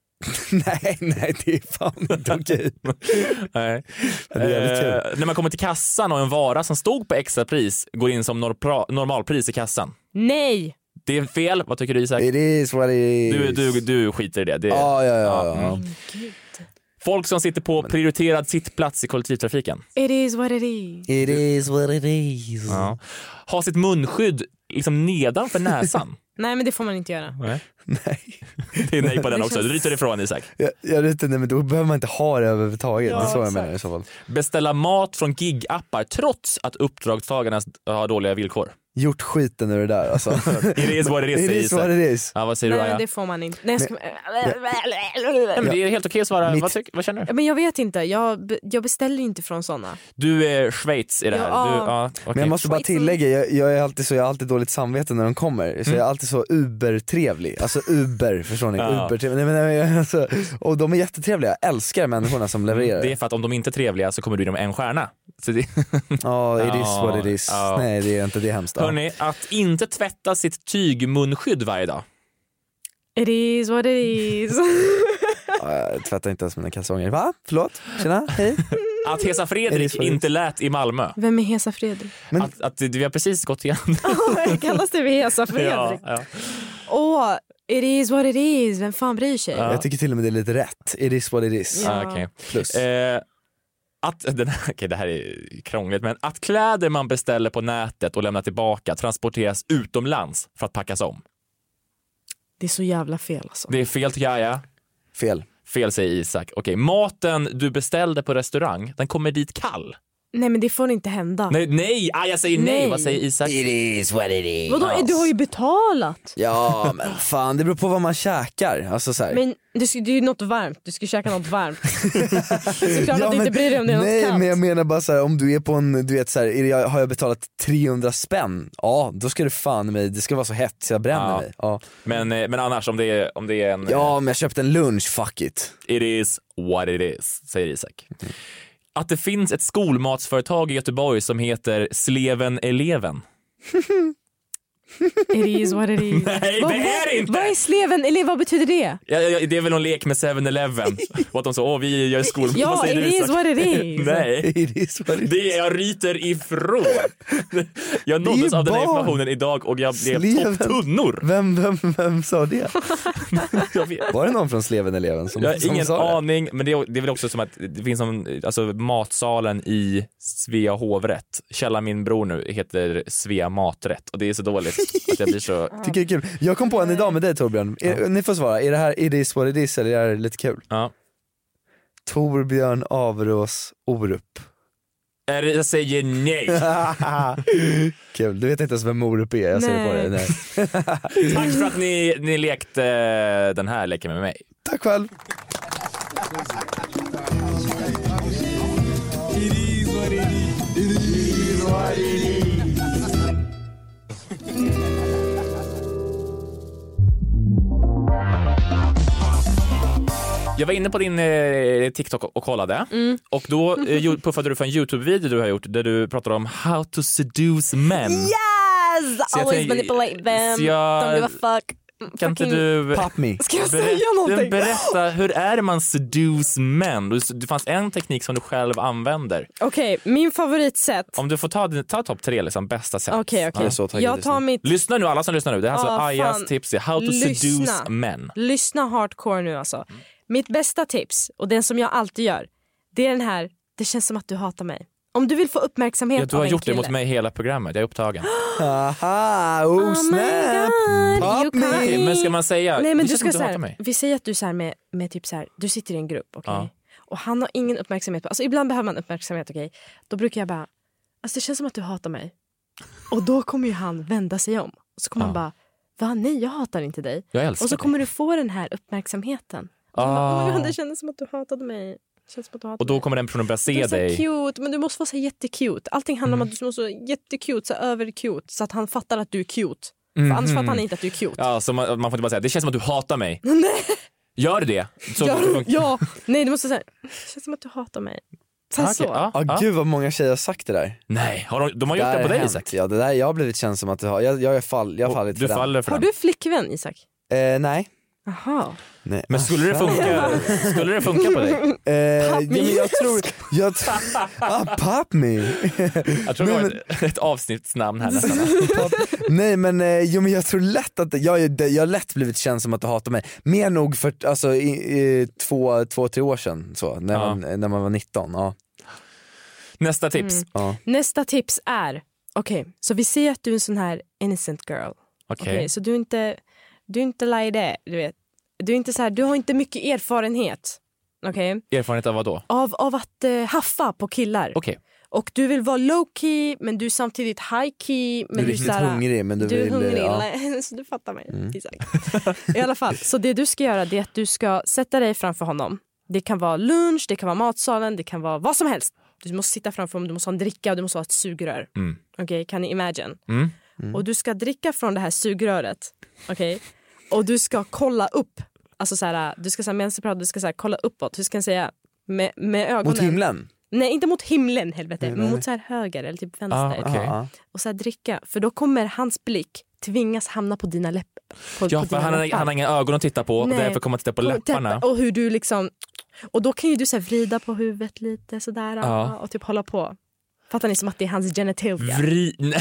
S12: nej, nej, det är fan inte okej.
S9: Nej.
S12: Det är jävligt kul.
S9: Eh, när man kommer till kassan och en vara som stod på extra pris går in som norpra- normalpris i kassan.
S11: Nej.
S9: Det är fel. Vad tycker du, Isak?
S12: It is what it is.
S9: Du, du, du skiter i det. det
S12: ah, ja, ja, ja.
S9: Mm.
S11: Oh,
S9: folk som sitter på prioriterad sittplats i kollektivtrafiken.
S11: It is what it is.
S12: It is what it is.
S9: Ja. Ha sitt munskydd liksom nedanför näsan.
S11: Nej, men det får man inte göra.
S9: Nej.
S12: Nej.
S9: Det är nej på den också. Du ryter ifrån, Isak.
S12: Jag, jag ryter, nej, men då behöver man inte ha det överhuvudtaget.
S11: Ja,
S12: det är så jag
S11: exakt.
S12: menar i så fall.
S9: Beställa mat från gig-appar trots att uppdragstagarna har dåliga villkor.
S12: Gjort skiten ur det där alltså.
S9: It is what it is.
S12: It is what it is.
S9: Ja, vad säger
S11: Nej,
S9: du, Aja?
S11: men det får man inte. Nej, jag ska...
S9: Nej, men det är helt okej att svara.
S12: Mitt...
S9: Vad, tyck, vad känner du?
S11: Men jag vet inte. Jag, be- jag beställer inte från såna.
S9: Du är Schweiz i det här.
S11: Ja.
S9: Du, ja, okay.
S12: Men jag måste bara tillägga, jag, jag är alltid så, jag har alltid dåligt samvete när de kommer. Så
S9: Mm.
S12: jag är alltid så ubertrevlig. Alltså uber, förstår ni?
S9: Ja.
S12: Ubertrevlig. Nej, men, nej, alltså, och de är jättetrevliga. Jag älskar människorna som levererar.
S9: Det är för att om de inte är trevliga så kommer du dem en stjärna. Så det...
S12: Ja, it is what it is.
S9: Ja.
S12: Nej, det är inte det hemskt.
S9: Hörrni, att inte tvätta sitt tygmunskydd varje dag.
S11: It is what it is.
S12: Ja, jag tvättar inte ens mina kalsonger. Va? Förlåt? Tjena, hej.
S9: Att Hesa Fredrik inte lät i Malmö.
S11: Vem är Hesa Fredrik?
S12: Men...
S9: Att, att vi har precis gått igenom.
S11: Oh, kallas det Hesa Fredrik?
S9: Ja, ja.
S11: Åh, oh, it is what it is. Vem fan bryr sig?
S12: Ja. Jag tycker till och med det är lite rätt. It is what it is.
S9: Ja. Ah, okay.
S12: Plus.
S9: Eh, att, den här, okay, det här är krångligt, men att kläder man beställer på nätet och lämnar tillbaka transporteras utomlands för att packas om.
S11: Det är så jävla fel alltså.
S9: Det är fel tycker jag, ja.
S12: Fel.
S9: Fel säger Isak. Okej, okay. Maten du beställde på restaurang, den kommer dit kall.
S11: Nej, men det får inte hända.
S9: Nej, nej, ah, jag säger nej. nej. Vad säger Isak?
S12: It is what it is.
S11: Vadå, du har ju betalat.
S12: Ja, men fan, det beror på vad man käkar. Alltså, så här.
S11: Men det, ska, det är ju något varmt, du ska käka något varmt. Såklart ja, att du inte bryr dig om det är
S12: nej,
S11: något kallt.
S12: Men jag menar bara så här, om du är på en, du vet så här, är det, har jag betalat trehundra spänn? Ja, då ska det fan mig, det ska vara så hett så jag bränner
S9: ja.
S12: mig. Ja.
S9: Men, men annars om det är, om det är en...
S12: Ja, men jag köpte en lunch, fuck it.
S9: It is what it is, säger Isak. Mm. Att det finns ett skolmatsföretag i Göteborg som heter Sleven Eleven.
S11: It is what it is.
S9: Nej,
S11: vad,
S9: det är det inte.
S11: Vad är Sleven Eleven? Vad betyder det?
S9: Ja, ja, det är väl någon lek med seven eleven. Och att de så, åh, vi gör skolmat.
S11: Ja, it is what it is.
S9: Nej,
S12: it is what it is.
S9: Det är jag ryter ifrån. Jag nåddes av den här informationen idag och jag blev tunnor.
S12: Vem, vem, vem sa det? Var det någon från Sleven Eleven som,
S9: jag har
S12: som
S9: ingen
S12: sa
S9: aning, det? Men det är, det är väl också som att det finns som, alltså matsalen i Svea hovrätt. Källa min bror nu heter Svea maträtt och det är så dåligt att jag blir så...
S12: Tycker det är kul. Jag kom på en idag med dig, Torbjörn. Är, ja. Ni får svara, är det här it is what it is eller är det lite kul?
S9: Ja.
S12: Torbjörn Averås Orup.
S9: Jag säger nej.
S12: Kul, du vet inte ens vem Orup är. Jag ser på det. Nej.
S9: Tack för att ni, ni lekte den här leken med mig.
S12: Tack själv.
S9: Jag var inne på din eh, TikTok och kollade mm. och då eh, puffade du för en YouTube-video du har gjort där du pratar om how to seduce men.
S11: Yes! Always tänk, manipulate them.
S9: Jag,
S11: Don't give a fuck.
S9: Kan inte du
S12: Pop me.
S11: Ska jag
S9: berätta,
S11: säga någonting?
S9: berätta, hur är det man seduce män? Det fanns en teknik som du själv använder.
S11: Okej, okay, min favoritsätt.
S9: Om du får ta, ta topp tre liksom, bästa sätt.
S11: Okej, okay, okej. Okay. Jag tar mitt...
S9: Lyssna nu, alla som lyssnar nu. Det är alltså
S11: ah,
S9: Ajas
S11: fan.
S9: tips. How to
S11: Lyssna.
S9: seduce men.
S11: Lyssna hardcore nu alltså. Mm. Mitt bästa tips, och den som jag alltid gör, det är den här, det känns som att du hatar mig. Om du vill få uppmärksamhet
S9: ja, du har
S11: av en
S9: gjort
S11: kille.
S9: Det mot mig hela programmet, jag är upptagen.
S12: Haha, oh, oh snap.
S11: Pop me.
S9: Okay, men ska man säga,
S11: nej, men
S9: det
S11: du ska
S9: du
S11: så här, vi säger att du så här med, med typ så här, du sitter i en grupp, okej? Okay? Ja. Och han har ingen uppmärksamhet på, alltså ibland behöver man uppmärksamhet, okej? Okay? Då brukar jag bara, alltså det känns som att du hatar mig. Och då kommer ju han vända sig om. Och så kommer ja. han bara, va? Nej, jag hatar inte dig.
S9: Jag älskar
S11: och så
S9: dig.
S11: kommer du få den här uppmärksamheten. Ah. Oh, det kändes som att du hatade mig. Känns som att du hatade
S9: och då
S11: mig.
S9: kommer den personen börja se
S11: dig.
S9: dig.
S11: Du är så cute, men du måste vara så jättecute. Allting handlar mm. om att du måste vara jättecute, så över-cute. Så att han fattar att du är cute. Mm. För annars fattar han inte att du är cute.
S9: Ja, så man, man får inte bara säga, det känns som att du hatar mig.
S11: Nej.
S9: Gör det. Så
S11: Gör, ja, nej du måste säga, det känns som att du hatar mig. Så
S12: okay.
S11: så.
S12: Ja, ah, gud vad många tjejer har sagt det där.
S9: Nej, har de, de har gjort det, det på dig, Isak?
S12: Ja, det där, jag har blivit känd som att du har, jag, jag, är fall, jag har fallit
S9: du
S12: för
S9: faller för
S11: Har
S9: den.
S11: du flickvän, Isak?
S12: Eh, nej.
S11: Aha.
S12: Nej.
S9: Men skulle det funka skulle det funka på dig?
S12: Eh,
S11: pop me.
S12: Ja, jag tror jag t- ah, pop me.
S9: Jag tror det var men... ett, ett avsnittsnamn här nästan.
S12: Nej men, eh, jo, men jag tror lätt att jag, jag, jag har lätt blivit känd som att du hatar mig. Mer nog för alltså, i, i, två, två, tre år sedan så, när, ja. man, när man var nitton. Ja.
S9: Nästa tips.
S11: Mm.
S12: Ja.
S11: Nästa tips är, okej, okay, så vi ser att du är en sån här innocent girl. Okej, okay. okay, så du är inte du är inte like det, du vet. Du är inte så här, du har inte mycket erfarenhet. Okej? Okay?
S9: Erfarenhet av vad då?
S11: Av, av att uh, haffa på killar.
S9: Okej. Okay.
S11: Och du vill vara low key, men du är samtidigt high key. Men
S12: du är
S11: du
S12: riktigt såhär, hungrig, men du,
S11: du
S12: vill...
S11: är hungrig,
S12: ja.
S11: så du fattar mig. Mm. I alla fall, så det du ska göra det är att du ska sätta dig framför honom. Det kan vara lunch, det kan vara matsalen, det kan vara vad som helst. Du måste sitta framför honom, du måste ha en dricka och du måste ha ett sugrör. Mm. Okej, okay, kan ni imagine?
S9: Mm.
S11: Mm. Och du ska dricka från det här sugröret. Okej? Okay? Och du ska kolla upp. Alltså så här, du ska säga medan du ska så här, kolla uppåt. Hur ska jag säga med med ögonen.
S12: Mot himlen.
S11: Nej, inte mot himlen, helvete. Men mot så här höger eller typ vänster.
S9: Ah, okay.
S11: Och så här dricka, för då kommer hans blick tvingas hamna på dina läppar. På,
S9: ja,
S11: på
S9: för han har, han har inga ögon att titta på. Nej. Och därför kommer man titta på läpparna.
S11: Och hur du liksom, och då kan ju du så här vrida på huvudet lite sådär. Ja. Och typ hålla på. Fattar ni, som att det är hans genitalia?
S9: Vri... Nej.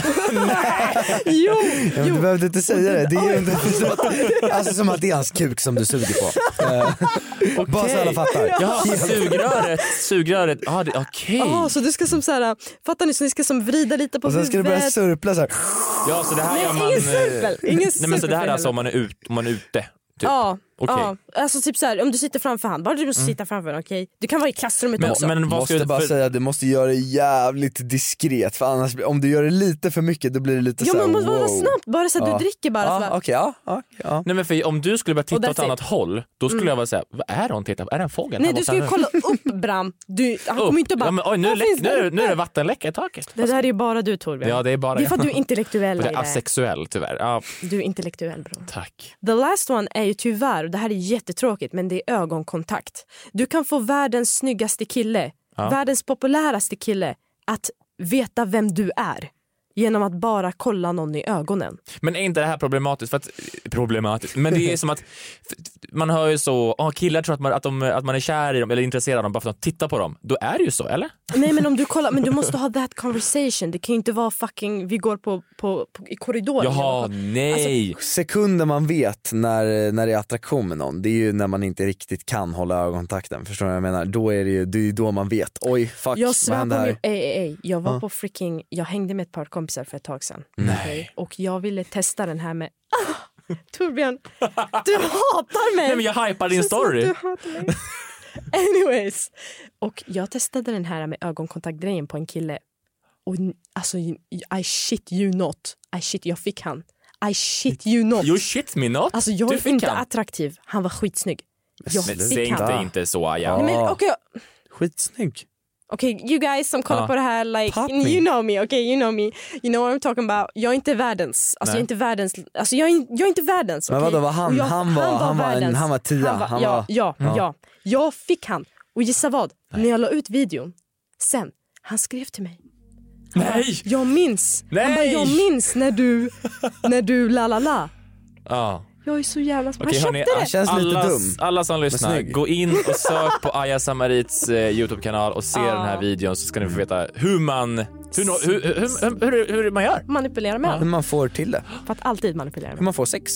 S11: jo,
S12: ja, du behövde inte säga det. Det är ju inte så... Alltså som att det är hans kuk som du suger på. Okay. Bara så alla fattar.
S9: Ja, sugröret. Sugröret. Ah, det, okej. Okay.
S11: Ah, så du ska som så här, fattar ni, så ni ska som vrida lite på huvudet.
S12: Och sen ska du börja surpla så här.
S9: Ja, så det här
S11: nej,
S9: gör man...
S11: Ingen surpel. Ingen
S9: nej, men så det här är alltså om man är, ut, om man är ute. Typ.
S11: Ja,
S9: Okay.
S11: Ja, alltså typ så här, om du sitter framför han, bara du måste mm. sitta framför han, okej? Okay? Du kan vara i klassrummet
S9: men,
S11: också.
S9: Men vad
S12: måste
S9: du
S12: bara
S9: för...
S12: säga, du måste göra det jävligt diskret, för annars, om du gör det lite för mycket då blir det lite
S11: ja,
S12: så här,
S11: men måste
S12: wow.
S11: vara snabbt, bara så att
S12: ja.
S11: du dricker bara.
S12: Ja,
S11: så
S12: okej, okay, ja, ja, ja.
S9: Nej, men för om du skulle börja titta åt ett annat
S11: it.
S9: håll, då skulle
S11: mm.
S9: jag vara säga, vad är det hon tittar på? Är det en fågel?
S11: Nej, du ska ju kolla upp Bram. Du, han kommer inte bara...
S9: Ja, men, oj, nu, läck, nu, nu är det vattenläcka i taket.
S11: Det där är ju bara du, Torbjörn.
S9: Ja, det är bara
S11: det är för att du är intellektuell.
S9: Det är asexuell, tyvärr. Ja.
S11: Du är intellektuell, bro.
S9: Tack.
S11: The last one är ju tyvärr, och det här är jättetråkigt, men det är ögonkontakt. Du kan få världens snyggaste kille, ja. världens populäraste kille att veta vem du är genom att bara kolla någon i ögonen.
S9: Men är inte det här problematiskt? För att, problematiskt. Men det är som att man hör ju så, oh, killar tror att man, att, de, att man är kär i dem eller intresserad av dem bara för att titta på dem. Då är det ju så, eller?
S11: Nej, men om du kollar, men du måste ha that conversation. Det kan ju inte vara fucking, vi går på, på, på i korridoren.
S9: Jaha, nej.
S12: Alltså, sekunder man vet när, när det är attraktion med någon, det är ju när man inte riktigt kan hålla ögonkontakten. Förstår du vad jag menar? Då är det ju, det är då man vet. Oj, fuck,
S11: jag svär på min, ej, ej, ej. Jag var
S12: ja.
S11: på freaking, jag hängde med ett par kompisar för ett tag sedan.
S9: Nej.
S11: Okay? Och jag ville testa den här med ah, Torbjörn, du hatar mig.
S9: Nej, men jag hypar din
S11: så
S9: story.
S11: Du hatar mig. Anyways. Och jag testade den här med ögonkontaktgrejen på en kille. Och alltså, I shit you not. I shit, jag fick han. I shit you not.
S9: You shit me not?
S11: Alltså jag
S9: du
S11: är inte
S9: han.
S11: attraktiv. Han var skitsnygg. Jag
S9: men säg inte inte så, ja.
S11: Nej, men okay.
S12: Skitsnygg.
S11: Okej, okay, you guys som kollar
S9: ja.
S11: på det här, like, you know me, okay, you know me, you know what I'm talking about. Jag är inte världens, alltså Nej. jag är inte världens, alltså jag är, jag är inte världens. Okay?
S12: Men vadå, var han, jag, han var, han var, han var, en, han var tia. Han var, han
S11: ja,
S12: var,
S11: ja, ja, ja. Jag fick han, och gissa vad? Nej. När jag la ut videon, sen, han skrev till mig. Han
S9: Nej!
S11: Bara, jag minns,
S9: Nej!
S11: Han bara, jag minns när du, när du la la la.
S9: Ja.
S11: Jag är så jävla...
S9: Okej,
S11: han köpte
S9: hörni,
S11: det.
S12: Han känns
S9: alla,
S12: lite dum.
S9: Alla som lyssnar, gå in och sök på Aya Samarits eh, YouTube-kanal och se ah. den här videon, så ska ni få veta hur man hur, hur, hur, hur, hur, hur man gör.
S11: Manipulera med.
S12: Ja. Hur man får till det.
S11: För att alltid manipulera med.
S12: Hur man får sex.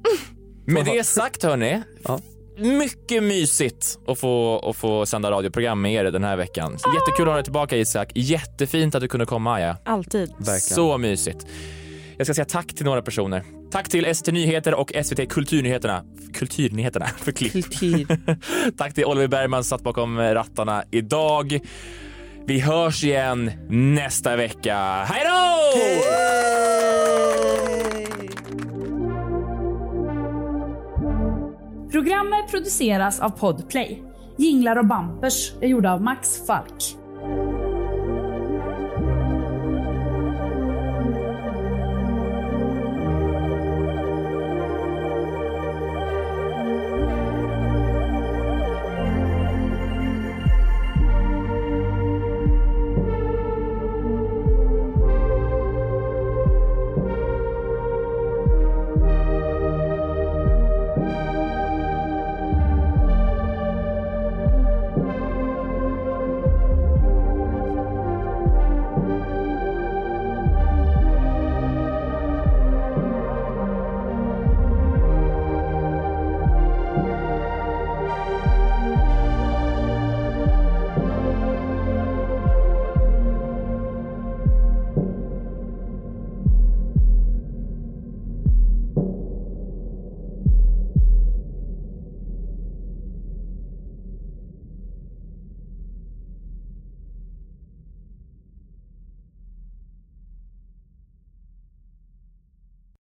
S9: Med det sagt, hörni, ja. mycket mysigt att få, att få sända radioprogram med er den här veckan. Jättekul att ha dig tillbaka, Isak. Jättefint att du kunde komma, Aya.
S11: Alltid.
S12: Verkligen.
S9: Så mysigt. Jag ska säga tack till några personer. Tack till S V T Nyheter och S V T Kulturnyheterna. Kulturnyheterna för klipp.
S11: Kultur.
S9: Tack till Oliver Bergman som satt bakom rattarna idag. Vi hörs igen nästa vecka. Hej då!
S11: Hey!
S10: Programmet produceras av Podplay. Jinglar och bumpers är gjorda av Max Falk.